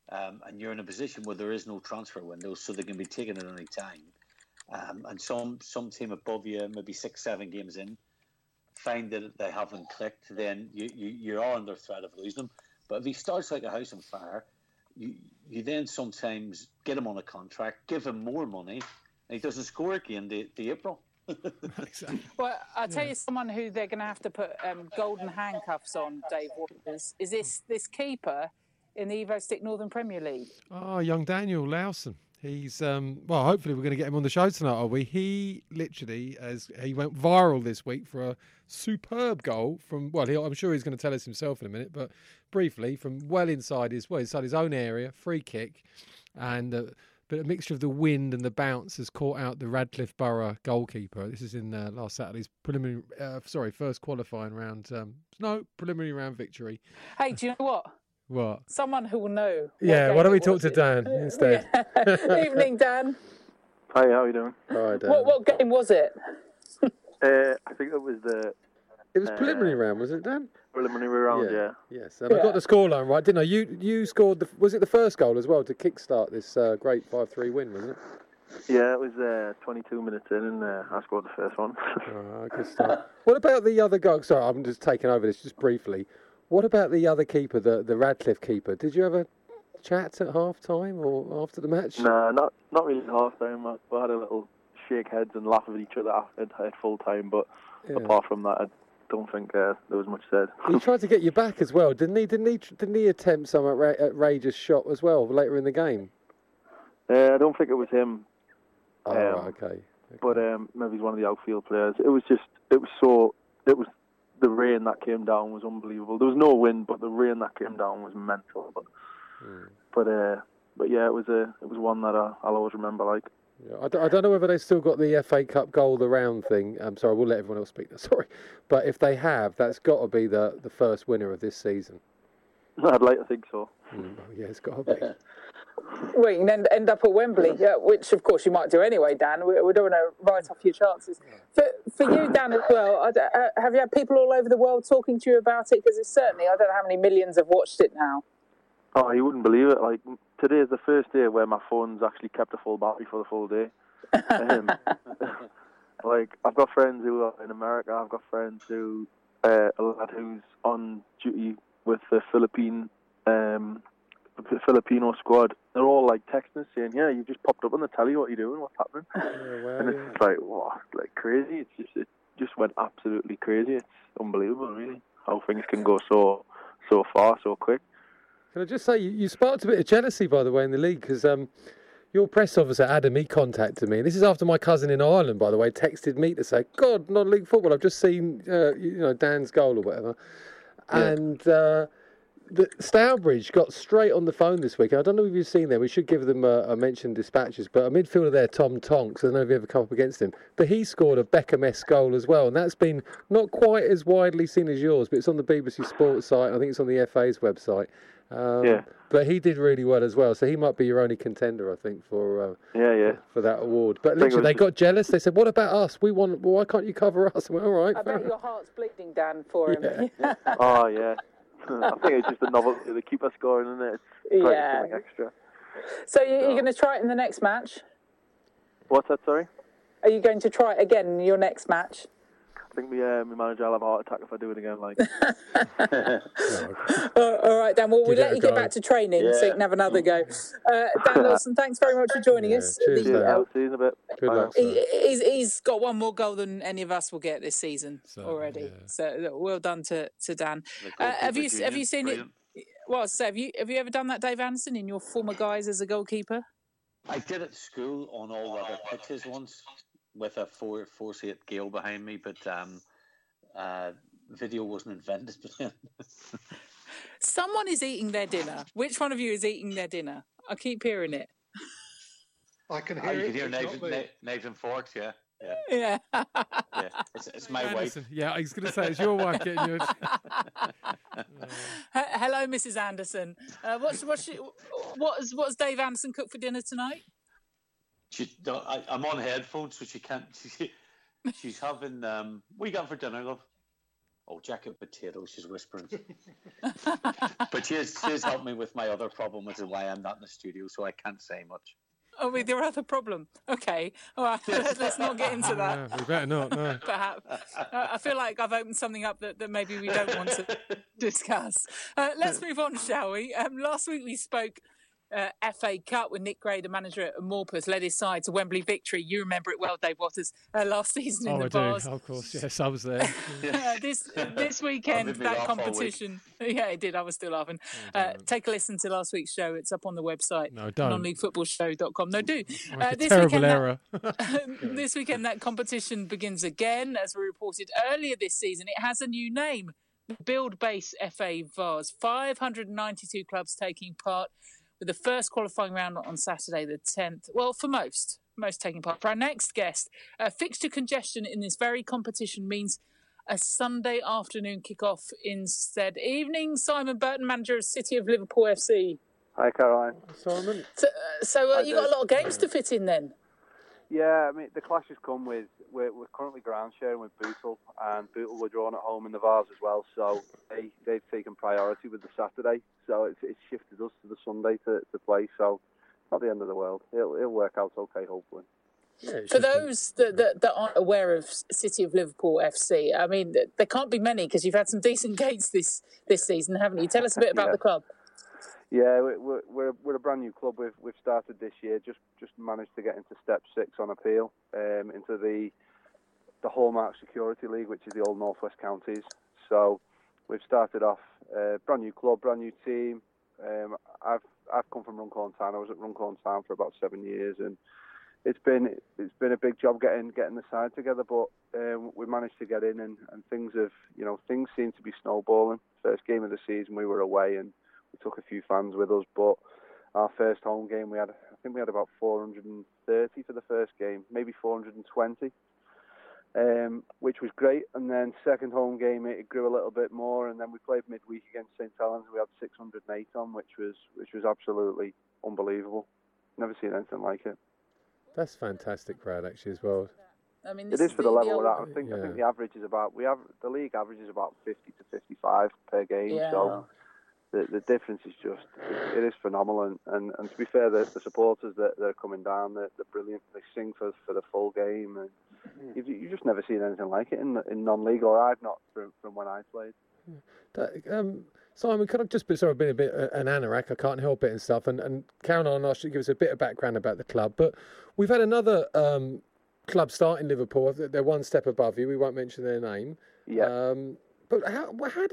and you're in a position where there is no transfer window, so they can be taken at any time. And some team above you, maybe 6-7 games in, find that they haven't clicked, then you are under threat of losing them. But if he starts like a house on fire, you then sometimes get him on a contract, give him more money, and he doesn't score again the April. Exactly. Well, I'll tell you someone who they're going to have to put golden handcuffs on, Dave Waters, is this keeper in the Evo Stick Northern Premier League. Oh, young Daniel Lowson. He's, well, hopefully we're going to get him on the show tonight, are we? He literally, he went viral this week for a superb goal from, well, I'm sure he's going to tell us himself in a minute, but briefly, from well inside his own area, free kick, and but a mixture of the wind and the bounce has caught out the Radcliffe Borough goalkeeper. This is in last Saturday's first qualifying round, preliminary round victory. Hey, do you know what? What? Someone who will know. Yeah, why don't we talk to Dan instead? Evening, Dan. Hi, how are you doing? Hi, Dan. What game was it? I think it was the... It was preliminary round, was it, Dan? Preliminary round, yeah. Yes, and I got the scoreline right, didn't I? You scored, was it the first goal as well to kickstart this great 5-3 win, wasn't it? Yeah, it was 22 minutes in and I scored the first one. Good stuff. What about the other goal? Sorry, I'm just taking over this just briefly. What about the other keeper, the Radcliffe keeper? Did you ever chat at half-time or after the match? No, not really at half-time. We had a little shake heads and laugh at each other at full-time, but apart from that, I don't think there was much said. He tried to get you back as well, didn't he? Didn't he attempt some outrageous shot as well later in the game? I don't think it was him. Okay. But maybe he's one of the outfield players. The rain that came down was unbelievable. There was no wind, but the rain that came down was mental. But yeah, it was one that I'll always remember. Like, yeah, I don't know whether they've still got the FA Cup goal the round thing. I'm sorry, we'll let everyone else speak. Sorry, but if they have, that's got to be the first winner of this season. I'd like to think so. Yeah, it's got to be. Well, you can end up at Wembley, which of course you might do anyway, Dan. We don't want to write off your chances. For you, Dan, as well, have you had people all over the world talking to you about it? Because it's certainly, I don't know how many millions have watched it now. Oh, you wouldn't believe it. Like, today is the first day where my phone's actually kept a full battery for the full day. Like, I've got friends who are in America. I've got friends who, a lad who's on duty with the Filipino squad. They're all like texting us saying, "Yeah, you just popped up on the telly. What are you doing? What's happening?" And it's like, what? Like crazy. It just went absolutely crazy. It's unbelievable, really, how things can go so far, so quick. Can I just say, you sparked a bit of jealousy, by the way, in the league, because your press officer, Adam, he contacted me. And this is after my cousin in Ireland, by the way, texted me to say, "God, non-league football, I've just seen, Dan's goal or whatever." Yeah. And the Stourbridge got straight on the phone this week. I don't know if you've seen them. We should give them a mention dispatches. But a midfielder there, Tom Tonks, I don't know if you ever come up against him, but he scored a Beckham-esque goal as well. And that's been not quite as widely seen as yours, but it's on the BBC Sports site. I think it's on the FA's website. But he did really well as well. So he might be your only contender, I think, for that award. But literally, they got jealous. They said, "What about us? We want. Well, why can't you cover us?" Well, all right. I bet your heart's bleeding, Dan, for him. Oh, yeah. I think it's just a novelty. The keeper scoring, isn't it? It's something extra. So you're going to try it in the next match? What's that, sorry? Are you going to try it again in your next match? I think my manager will have a heart attack if I do it again. Like. All right, Dan. Well, we'll let you get back to training so you can have another go. Dan Lawson, thanks very much for joining us. Cheers, see you in a bit. Good luck. He's got one more goal than any of us will get this season already. Yeah. So well done to Dan. Have you seen it? Well, so have you ever done that, Dave Anderson, in your former guise as a goalkeeper? I did at school on all other pitches once, with a 4-8 Gale behind me, but video wasn't invented. Someone is eating their dinner. Which one of you is eating their dinner? I keep hearing it. I can hear it. You can hear knives and forks, yeah. Yeah. It's my wife. Yeah, I was going to say, it's your wife getting you. Hello, Mrs. Anderson. What's Dave Anderson cooked for dinner tonight? I'm on headphones, so she can't. She's having. What are you got for dinner, love? Oh, jacket potato, she's whispering. But she's helped me with my other problem, which is why I'm not in the studio, so I can't say much. Oh, with your other problem. Okay. All right. Let's not get into that. We better not, no. Perhaps. I feel like I've opened something up that maybe we don't want to discuss. Let's move on, shall we? Last week we spoke FA Cup with Nick Gray, the manager at Morpeth, led his side to Wembley victory. You remember it well, Dave Waters, last season in the bars. Oh, of course. Yes, I was there. This weekend, that competition. Yeah, it did. I was still laughing. Take a listen to last week's show. It's up on the website. No, don't. nonleaguefootballshow.com. No, do. This terrible error. This weekend, that competition begins again. As we reported earlier this season, it has a new name. The Build Base FA Vars. 592 clubs taking part, with the first qualifying round on Saturday the 10th. Well, for most taking part. For our next guest, fixture congestion in this very competition means a Sunday afternoon kick-off instead. Evening, Simon Burton, manager of City of Liverpool FC. Hi, Caroline. Simon. So you got a lot of games to fit in then? Yeah, I mean, the clashes come with, we're currently ground sharing with Bootle, and Bootle were drawn at home in the Vars as well, so they've taken priority with the Saturday, so it's shifted us to the Sunday to play, so not the end of the world. It'll work out okay, hopefully. Yeah, for those that aren't aware of City of Liverpool FC, I mean, there can't be many because you've had some decent gates this season, haven't you? Tell us a bit about the club. Yeah, we're a brand new club. We've started this year. Just managed to get into step 6 on appeal, into the Hallmark Security League, which is the old North West Counties. So we've started off brand new club, brand new team. I've come from Runcorn Town. I was at Runcorn Town for about 7 years, and it's been a big job getting the side together. But we managed to get in, and things seem to be snowballing. First game of the season, we were away, and we took a few fans with us, but our first home game, I think we had about 430 for the first game, maybe 420, which was great. And then second home game, it grew a little bit more, and then we played midweek against St Helens. We had 608 on, which was absolutely unbelievable. Never seen anything like it. That's fantastic, Brad, actually, as well. I mean, it is for the level we're at. I think the average is the league average is about 50 to 55 per game. Yeah. So the difference is it is phenomenal, and to be fair, the supporters that are coming down, they're brilliant. They sing for the full game, and you've just never seen anything like it in non-league, or I've not from when I played. Simon, could I just been a bit an anorak? I can't help it and stuff. And Caroline asked you to give us a bit of background about the club, but we've had another club start in Liverpool. They're one step above you. We won't mention their name. Yeah. But how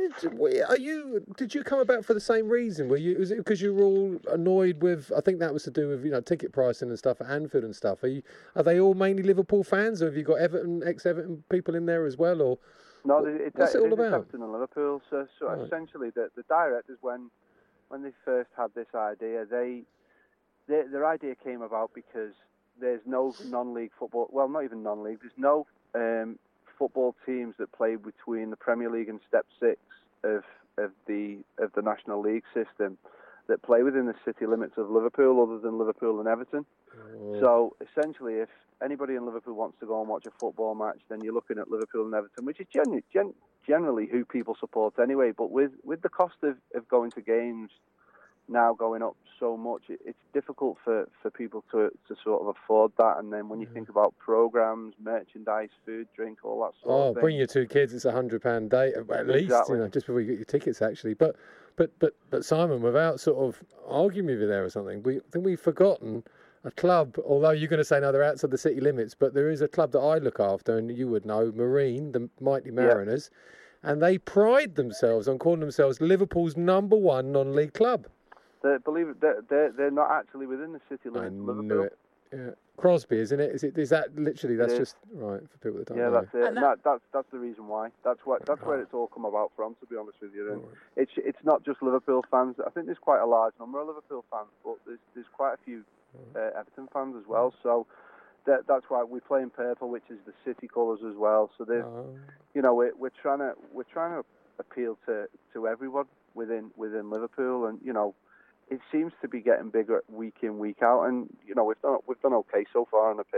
did you come about for the same reason? Was it because you were all annoyed with? I think that was to do with ticket pricing and stuff at Anfield and stuff. Are they all mainly Liverpool fans, or have you got ex-Everton people in there as well? Or no, what's it all about? Everton and Liverpool. So right. Essentially, the directors when they first had this idea, their idea came about because there's no non-league football. Well, not even non-league. There's no football teams that play between the Premier League and Step 6 of the National League system that play within the city limits of Liverpool, other than Liverpool and Everton. Oh. So essentially, if anybody in Liverpool wants to go and watch a football match, then you're looking at Liverpool and Everton, which is generally who people support anyway. But with the cost of going to games now going up so much, it's difficult for people to sort of afford that. And then when you think about programs, merchandise, food, drink, all that sort of thing. Bring your 2 kids, it's £100 a day at least, just before you get your tickets actually. But Simon, without sort of arguing with you there or something, I think we've forgotten a club, although you're going to say no, they're outside the city limits, but there is a club that I look after, and you would know, Marine, the Mighty Mariners, and they pride themselves on calling themselves Liverpool's #1 non-league club. Believe it, they're not actually within the city limits of Liverpool. I knew it. Yeah. Crosby, isn't it? Is that literally? That's just right for people that don't know. Yeah, that's it. That's the reason why. That's where it's all come about from. To be honest with you, and it's not just Liverpool fans. I think there's quite a large number of Liverpool fans, but there's quite a few Everton fans as well. So that's why we play in purple, which is the city colours as well. So there's, we're trying to appeal to everyone within Liverpool, and it seems to be getting bigger week in, week out, and we've done okay so far on the pitch.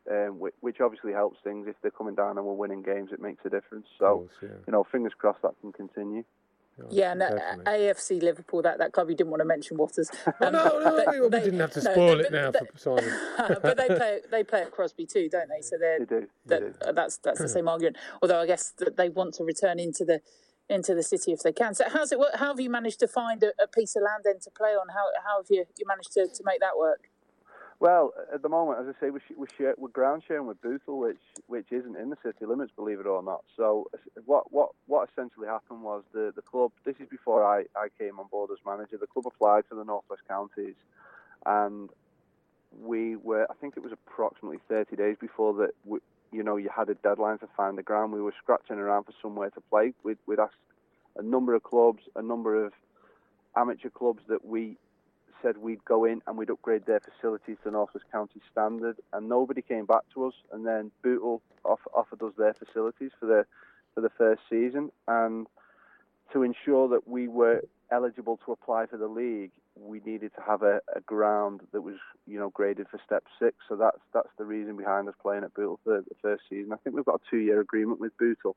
which obviously helps things. If they're coming down and we're winning games, it makes a difference. So, fingers crossed that can continue. Yeah, and AFC Liverpool, that club you didn't want to mention, Waters. We didn't have to spoil it now for Simon. But they play at Crosby too, don't they? So they do. That's the same argument. Although I guess that they want to return into the city if they can. So how's it work? How have you managed to find a piece of land then to play on? How have you managed to make that work? Well, at the moment, as I say, we're ground sharing with Bootle, which isn't in the city limits, believe it or not. So what essentially happened was the club, this is before I came on board as manager, the club applied to the North West Counties, and I think it was approximately 30 days before that, you had a deadline to find the ground. We were scratching around for somewhere to play. We'd asked a number of clubs, a number of amateur clubs that we said we'd go in and we'd upgrade their facilities to North West County standard, and nobody came back to us. And then Bootle offered us their facilities for the first season, and to ensure that we were eligible to apply for the league, we needed to have a ground that was graded for Step 6. So that's the reason behind us playing at Bootle for the first season. I think we've got a 2-year agreement with Bootle,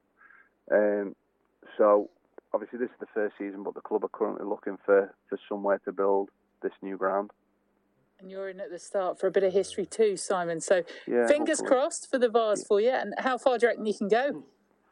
so obviously this is the first season, but the club are currently looking for somewhere to build this new ground. And you're in at the start for a bit of history too, Simon. So fingers hopefully. Crossed for the Vars for you. And how far do you reckon you can go?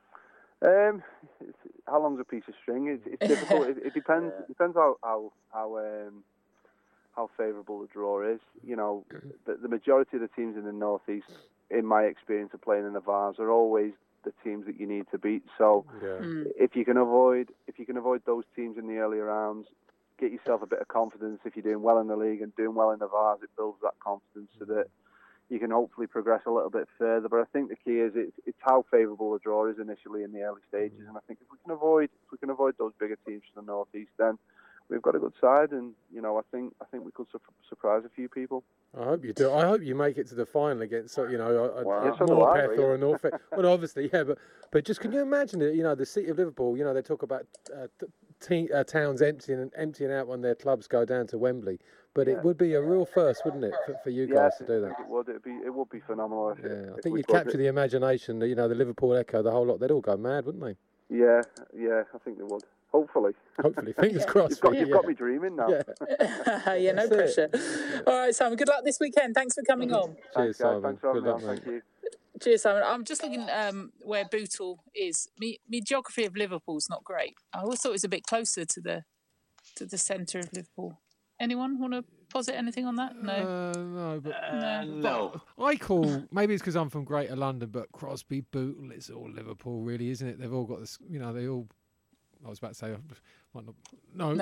How long's a piece of string? It's difficult. It depends. It depends how favourable the draw is. The majority of the teams in the Northeast, in my experience of playing in the Vars, are always the teams that you need to beat. So if you can avoid those teams in the early rounds, get yourself a bit of confidence. If you're doing well in the league and doing well in the Vars, it builds that confidence so that you can hopefully progress a little bit further. But I think the key is it's how favourable the draw is initially in the early stages. And I think if we can avoid those bigger teams from the Northeast, then we've got a good side, and I think we could surprise a few people. I hope you do. I hope you make it to the final against a Morpeth or a Norfolk. Well, obviously, but just can you imagine it? The city of Liverpool. They talk about towns emptying out when their clubs go down to Wembley. But it would be a real first, wouldn't it, for you guys to do that? It would. It would be phenomenal. I think you'd capture the imagination. The Liverpool Echo, the whole lot. They'd all go mad, wouldn't they? Yeah. I think they would. Hopefully, fingers crossed. You've got me dreaming now. Yeah, no pressure. All right, Simon, good luck this weekend. Thanks for coming on. Cheers, Simon. Thanks for good luck, mate. Thank you. Cheers, Simon. I'm just looking where Bootle is. Me geography of Liverpool's not great. I always thought it was a bit closer to the centre of Liverpool. Anyone want to posit anything on that? No. No. I call, maybe it's because I'm from Greater London, but Crosby, Bootle, it's all Liverpool, really, isn't it? They've all got this. They all. I was about to say, I won't.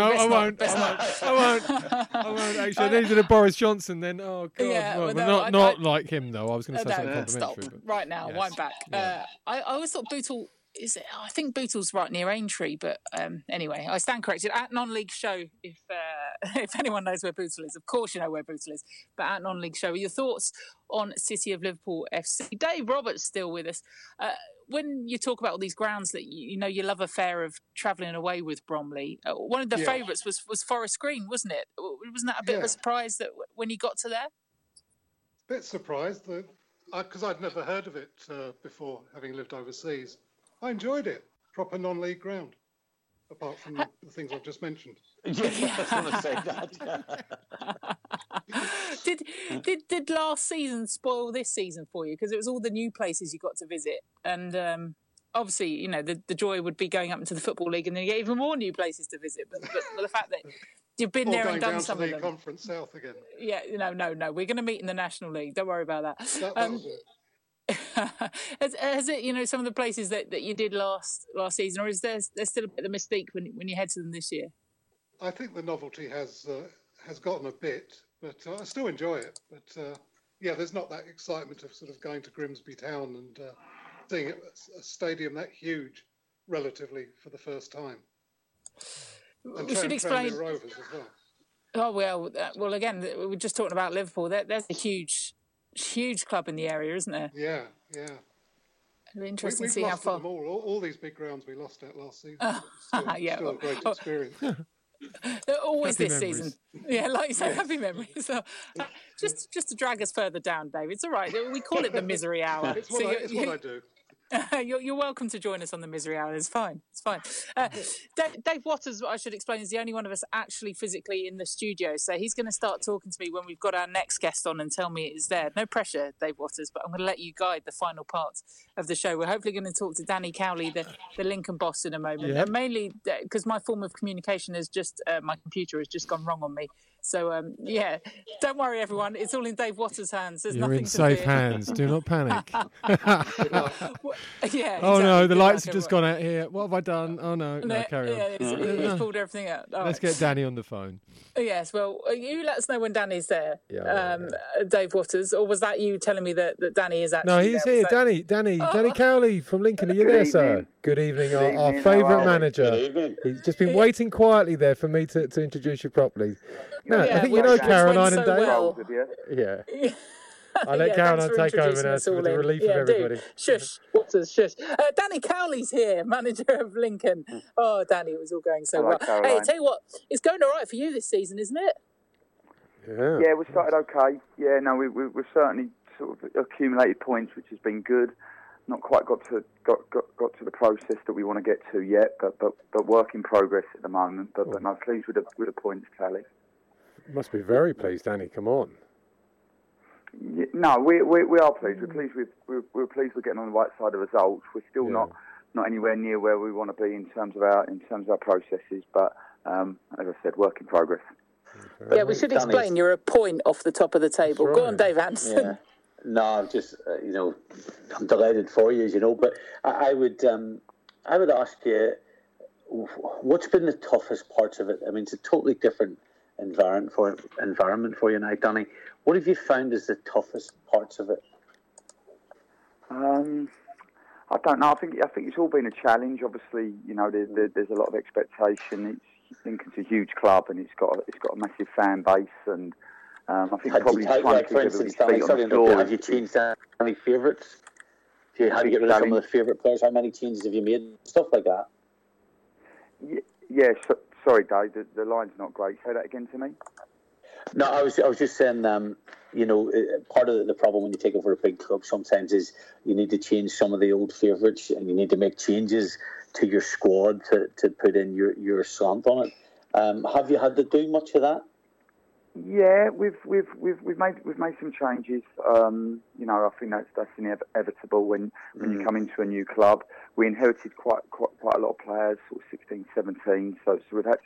Actually, these are the Boris Johnson. Then, oh god, not like him though. I was going to say something complimentary. Stop. Right now, wind back. Yeah. I always thought Bootle I think Bootle's right near Aintree, but anyway, I stand corrected. At Non-League Show, if anyone knows where Bootle is, of course you know where Bootle is. But at Non-League Show, your thoughts on City of Liverpool FC? Dave Roberts still with us. When you talk about all these grounds that you love affair of travelling away with Bromley, one of the favourites was Forest Green, wasn't it? Wasn't that a bit of a surprise that when you got to there? A bit surprised because I'd never heard of it before, having lived overseas. I enjoyed it. Proper non-league ground, apart from the things I've just mentioned. Yeah, I was going to say that. Did last season spoil this season for you? Because it was all the new places you got to visit, and obviously, the joy would be going up into the Football League, and then you get even more new places to visit. But the fact that you've been there and done some of them. Conference South again. Yeah, no. We're going to meet in the National League. Don't worry about that. Has it, some of the places that you did last season, or is there still a bit of mystique when you head to them this year? I think the novelty has gotten a bit, but I still enjoy it. But there's not that excitement of sort of going to Grimsby Town and seeing a stadium that huge, relatively, for the first time. And we should explain Rovers as well. Oh well. Again, we're just talking about Liverpool. There's a huge club in the area, isn't there? Yeah. It'll be interesting to see how far. All these big grounds we lost at last season. Still a great experience. Always happy this memories. season. Yeah, like you say, happy memories. So, just to drag us further down, Dave. It's all right. We call it the misery hour. It's what I do. You're welcome to join us on the Misery Hour. It's fine. Dave Waters, I should explain, is the only one of us actually physically in the studio. So he's going to start talking to me when we've got our next guest on and tell me it is there. No pressure, Dave Waters, but I'm going to let you guide the final parts of the show. We're hopefully going to talk to Danny Cowley, the Lincoln boss, in a moment. Yep. And mainly because my form of communication has just, my computer has just gone wrong on me. So, don't worry, everyone. It's all in Dave Waters' hands. There's You're nothing in to safe fear. hands. Do not panic. Yeah. Oh, no, the Good lights luck, have just gone out here. What have I done? Oh, no, carry on. It's pulled everything out. Let's get Danny on the phone. Yes, well, you let us know when Danny's there, Yeah. Dave Waters, or was that you telling me that Danny is actually No, he's there? here. Danny Cowley from Lincoln. Are you there, sir? Good evening, our favourite manager. Good evening. He's just been waiting quietly there for me to introduce you properly. No, Yeah, I think you know Caroline and Dave. well. Yeah. I'll let Caroline take over now for the relief of everybody. Dude. Shush, Waters, shush. Danny Cowley's here, manager of Lincoln. Oh, Danny, it was all going so well. Caroline. Hey, tell you what, it's going all right for you this season, isn't it? Yeah, we started okay. Yeah, no, we've certainly sort of accumulated points, which has been good. Not quite got to the process that we want to get to yet, but work in progress at the moment. But no, pleased with the points tally. You must be very pleased, Danny. Come on. Yeah, no, we are pleased. We're pleased with getting on the right side of results. We're still not anywhere near where we want to be in terms of our processes. But as I said, work in progress. Yeah, we should explain. You're a point off the top of the table. Right. Go on, Dave Anderson. Yeah. No, I'm just, I'm delighted for you, but I would ask you, what's been the toughest parts of it? I mean, it's a totally different environment for you now, Danny. What have you found as the toughest parts of it? I don't know. I think it's all been a challenge. Obviously, there's a lot of expectation. Lincoln's a huge club, and it's got a massive fan base, and I think probably trying to keep everybody's feet on the floor. Have you changed any favourites? How do you get rid of some of the favourite players? How many changes have you made? Stuff like that. Yeah. Sorry, Dave. The line's not great. Say that again to me. No, I was just saying. Part of the problem when you take over a big club sometimes is you need to change some of the old favourites, and you need to make changes to your squad to put in your slant on it. Have you had to do much of that? Yeah, we've made some changes. I think that's inevitable when you come into a new club. We inherited quite a lot of players, sort of 16, 17. So we've had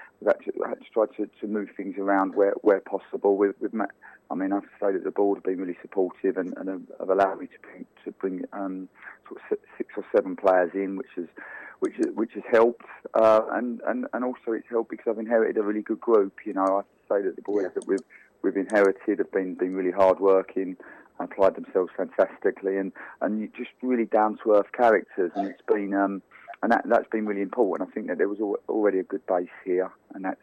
to try to move things around where possible. I have to say that the board have been really supportive and have allowed me to bring sort of 6 or 7 players in, which has helped. And also it's helped because I've inherited a really good group. I have to say that the boys that we've inherited have been really hard working, applied themselves fantastically, and you just really down to earth characters, and it's been and that's been really important. I think that there was already a good base here, and that's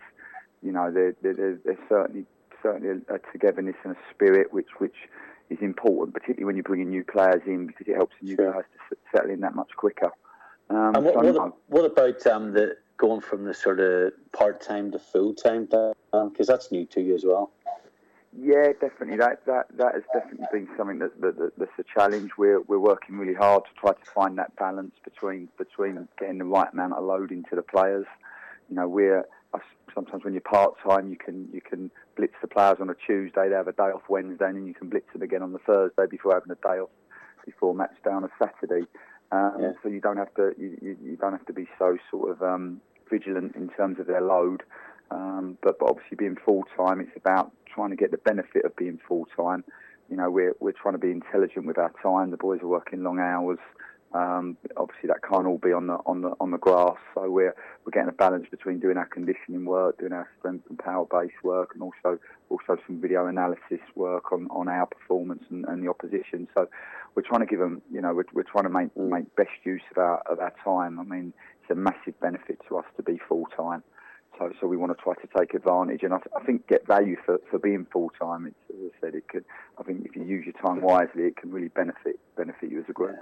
there's certainly a togetherness and a spirit which is important, particularly when you're bringing new players in, because it helps the new players to settle in that much quicker. And what about the going from the sort of part-time to full-time, because that's new to you as well? Yeah, definitely. That has definitely been something that's a challenge. We're working really hard to try to find that balance between getting the right amount of load into the players. Sometimes when you're part-time, you can blitz the players on a Tuesday. They have a day off Wednesday, and then you can blitz them again on the Thursday before having a day off before match day on a Saturday. So you don't have to be so sort of vigilant in terms of their load. But obviously being full-time, it's about trying to get the benefit of being full-time. We're trying to be intelligent with our time. The boys are working long hours. Obviously that can't all be on the grass. So we're getting a balance between doing our conditioning work, doing our strength and power-based work, and also some video analysis work on our performance and the opposition. So we're trying to give them, we're trying to make best use of our time. I mean, it's a massive benefit to us to be full-time. So we want to try to take advantage, and I think get value for being full time. As I said, it could. I think if you use your time wisely, it can really benefit you as a group.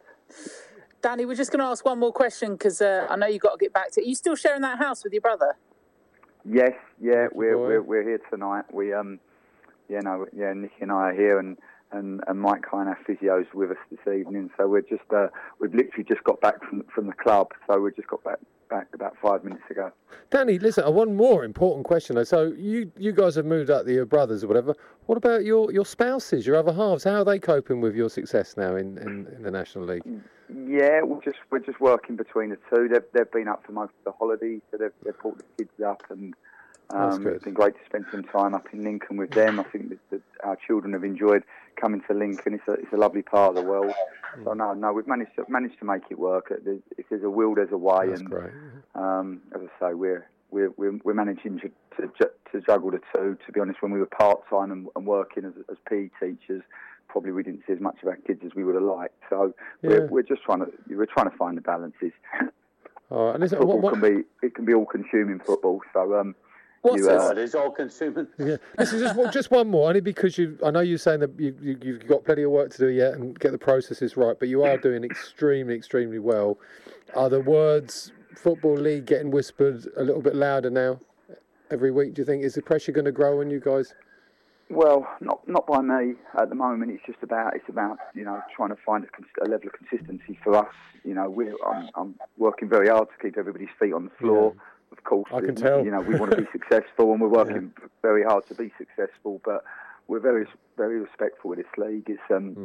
Danny, we're just going to ask one more question because I know you've got to get back to it. Are you still sharing that house with your brother? Yes, we're here tonight. We Nicky and I are here, and Mike Kine, our physio, is with us this evening. So we're just we've literally just got back from the club. So we just got back about 5 minutes ago. Danny, listen, one more important question. So you guys have moved up to your brothers or whatever. What about your spouses, your other halves? How are they coping with your success now in the National League? Yeah, we're just working between the two. They've been up for most of the holidays, so they've brought the kids up, and it's been great to spend some time up in Lincoln with them. I think that our children have enjoyed coming to Lincoln. It's a lovely part of the world. So no, we've managed to make it work. If there's a will, there's a way. That's great. As I say, we're managing to juggle the two. To be honest, when we were part time and working as PE teachers, probably we didn't see as much of our kids as we would have liked. So we're just trying to find the balances. All right, listen, football can be all consuming football. So it is all consuming. Yeah, listen, just one more. Only because I know you're saying that you've got plenty of work to do yet and get the processes right, but you are doing extremely, extremely well. Are the words Football League getting whispered a little bit louder now every week? Do you think, is the pressure going to grow on you guys? Well, not by me at the moment. It's about trying to find a level of consistency for us. I'm working very hard to keep everybody's feet on the floor. Yeah. Of course, I can tell. We want to be successful, and we're working very hard to be successful. But we're very, very respectful of this league. It's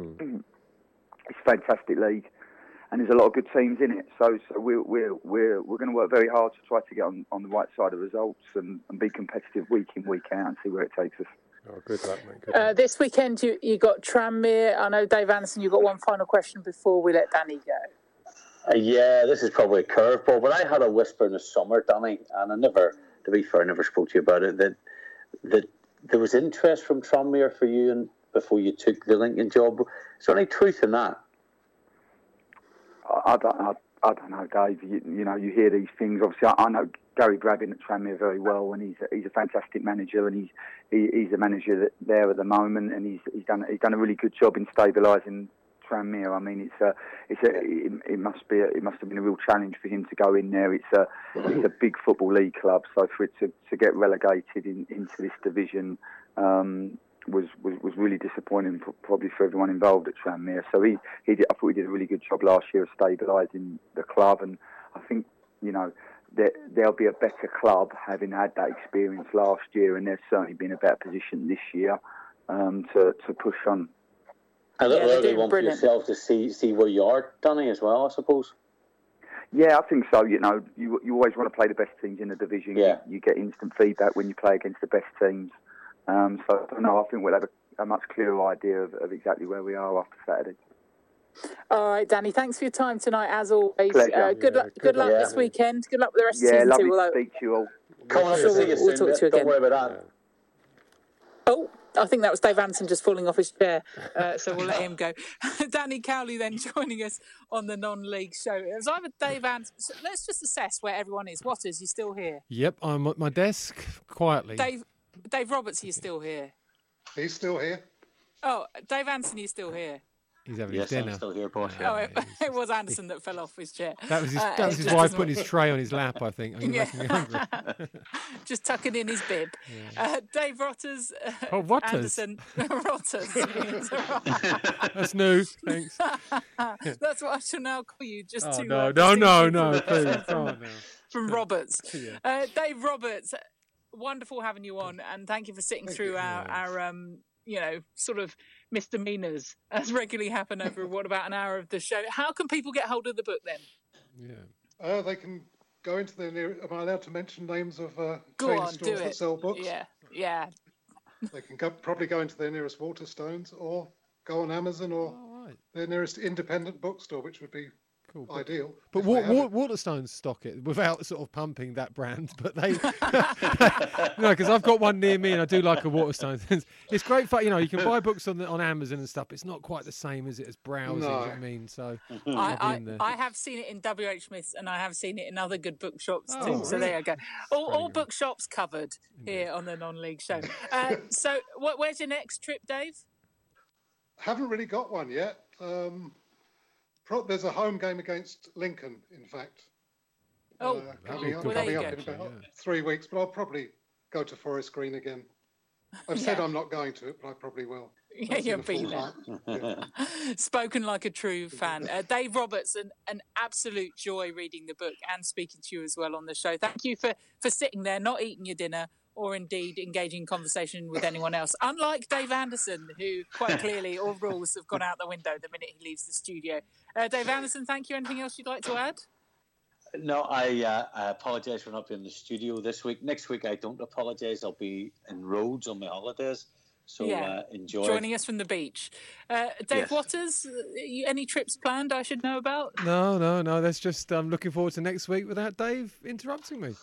a fantastic league, and there's a lot of good teams in it. So we're going to work very hard to try to get on the right side of results and be competitive week in, week out, and see where it takes us. Oh, good luck, mate. This weekend you got Tranmere. I know, Dave Anderson, you've got one final question before we let Danny go. This is probably a curveball, but I had a whisper in the summer, Danny, and I never spoke to you about it, that there was interest from Tranmere for you and before you took the Lincoln job. Is there any truth in that? I don't know, Dave. You hear these things. Obviously, I know Gary Grabbin at Tranmere very well, and he's a fantastic manager, and he's a manager there at the moment, and he's done a really good job in stabilising Tranmere. I mean, it must have been a real challenge for him to go in there. It's a big football league club, so for it to get relegated into this division was really disappointing, probably for everyone involved at Tranmere. So I thought he did a really good job last year of stabilising the club, and I think there'll be a better club having had that experience last year, and they've certainly been in a better position this year to push on. A little early one for yourself to see where you are, Danny, as well, I suppose. Yeah, I think so. You always want to play the best teams in the division. Yeah. You get instant feedback when you play against the best teams. I think we'll have a much clearer idea of exactly where we are after Saturday. All right, Danny, thanks for your time tonight, as always. Good luck this weekend. Good luck with the rest of the season. Yeah, lovely to speak to you all. Come on, see you soon. We'll talk to you again. Don't worry about that. Oh, I think that was Dave Anderson just falling off his chair, so we'll let him go. Danny Cowley then joining us on the non-league show. As I'm with Dave Anderson, so let's just assess where everyone is. Watters, you still here? Yep, I'm at my desk quietly. Dave Roberts, are you still here? He's still here. Oh, Dave Anderson, are you still here? He's having his dinner. I'm still here, boss. Oh, it was Anderson that fell off his chair. That was his wife putting his tray on his lap, I think. I'm making me hungry. Just tucking in his bib. Yeah. Dave Rotters. Rotters? Anderson. Rotters. That's new. Thanks. That's what I shall now call you. Just to no, please. From Roberts. Yeah. Dave Roberts, wonderful having you on, and thank you for sitting through our sort of misdemeanors as regularly happen over about an hour of the show. How can people get hold of the book then? Yeah, they can go into their near. Am I allowed to mention names of chain stores that sell books? Yeah. They can probably go into their nearest Waterstones or go on Amazon or their nearest independent bookstore, which would be ideal. But Waterstones stock it without sort of pumping that brand. But they, because I've got one near me and I do like a Waterstones. It's great fun. You can buy books on Amazon and stuff. It's not quite the same, is it, as browsing? No. You know what I mean? So I have seen it in WH Smith's and I have seen it in other good bookshops too. Really? So there you go. All bookshops covered here on the non-league show. So where's your next trip, Dave? Haven't really got one yet. There's a home game against Lincoln, in fact. coming up in about 3 weeks. But I'll probably go to Forest Green again. I've said I'm not going to it, but I probably will. Yeah, you've been there. Yeah. Spoken like a true fan. Dave Roberts, an absolute joy reading the book and speaking to you as well on the show. Thank you for sitting there, not eating your dinner, or indeed engaging in conversation with anyone else. Unlike Dave Anderson, who quite clearly all rules have gone out the window the minute he leaves the studio. Dave Anderson, thank you. Anything else you'd like to add? No, I apologise for not being in the studio this week. Next week, I don't apologise. I'll be in Rhodes on my holidays. So enjoy. Joining us from the beach. Dave Waters, any trips planned I should know about? No. That's just, I'm looking forward to next week without Dave interrupting me.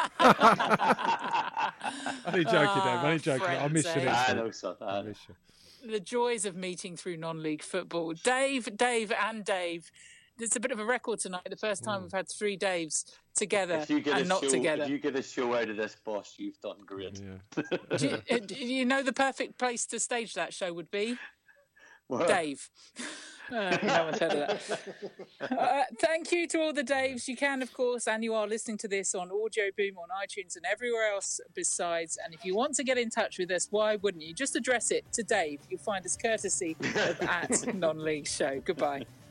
Only joking, Dave. Only joking. I'll miss you next week. I know so. I miss you. The joys of meeting through non-league football. Dave. It's a bit of a record tonight. The first time we've had 3 Daves together and not together. If you get a show out of this, boss, you've done great. Yeah. do you know the perfect place to stage that show would be? What? Dave. No one's heard of that. Thank you to all the Daves. You can, of course, and you are listening to this on Audio Boom, on iTunes and everywhere else besides. And if you want to get in touch with us, why wouldn't you? Just address it to Dave. You'll find us courtesy of @Non-League Show. Goodbye.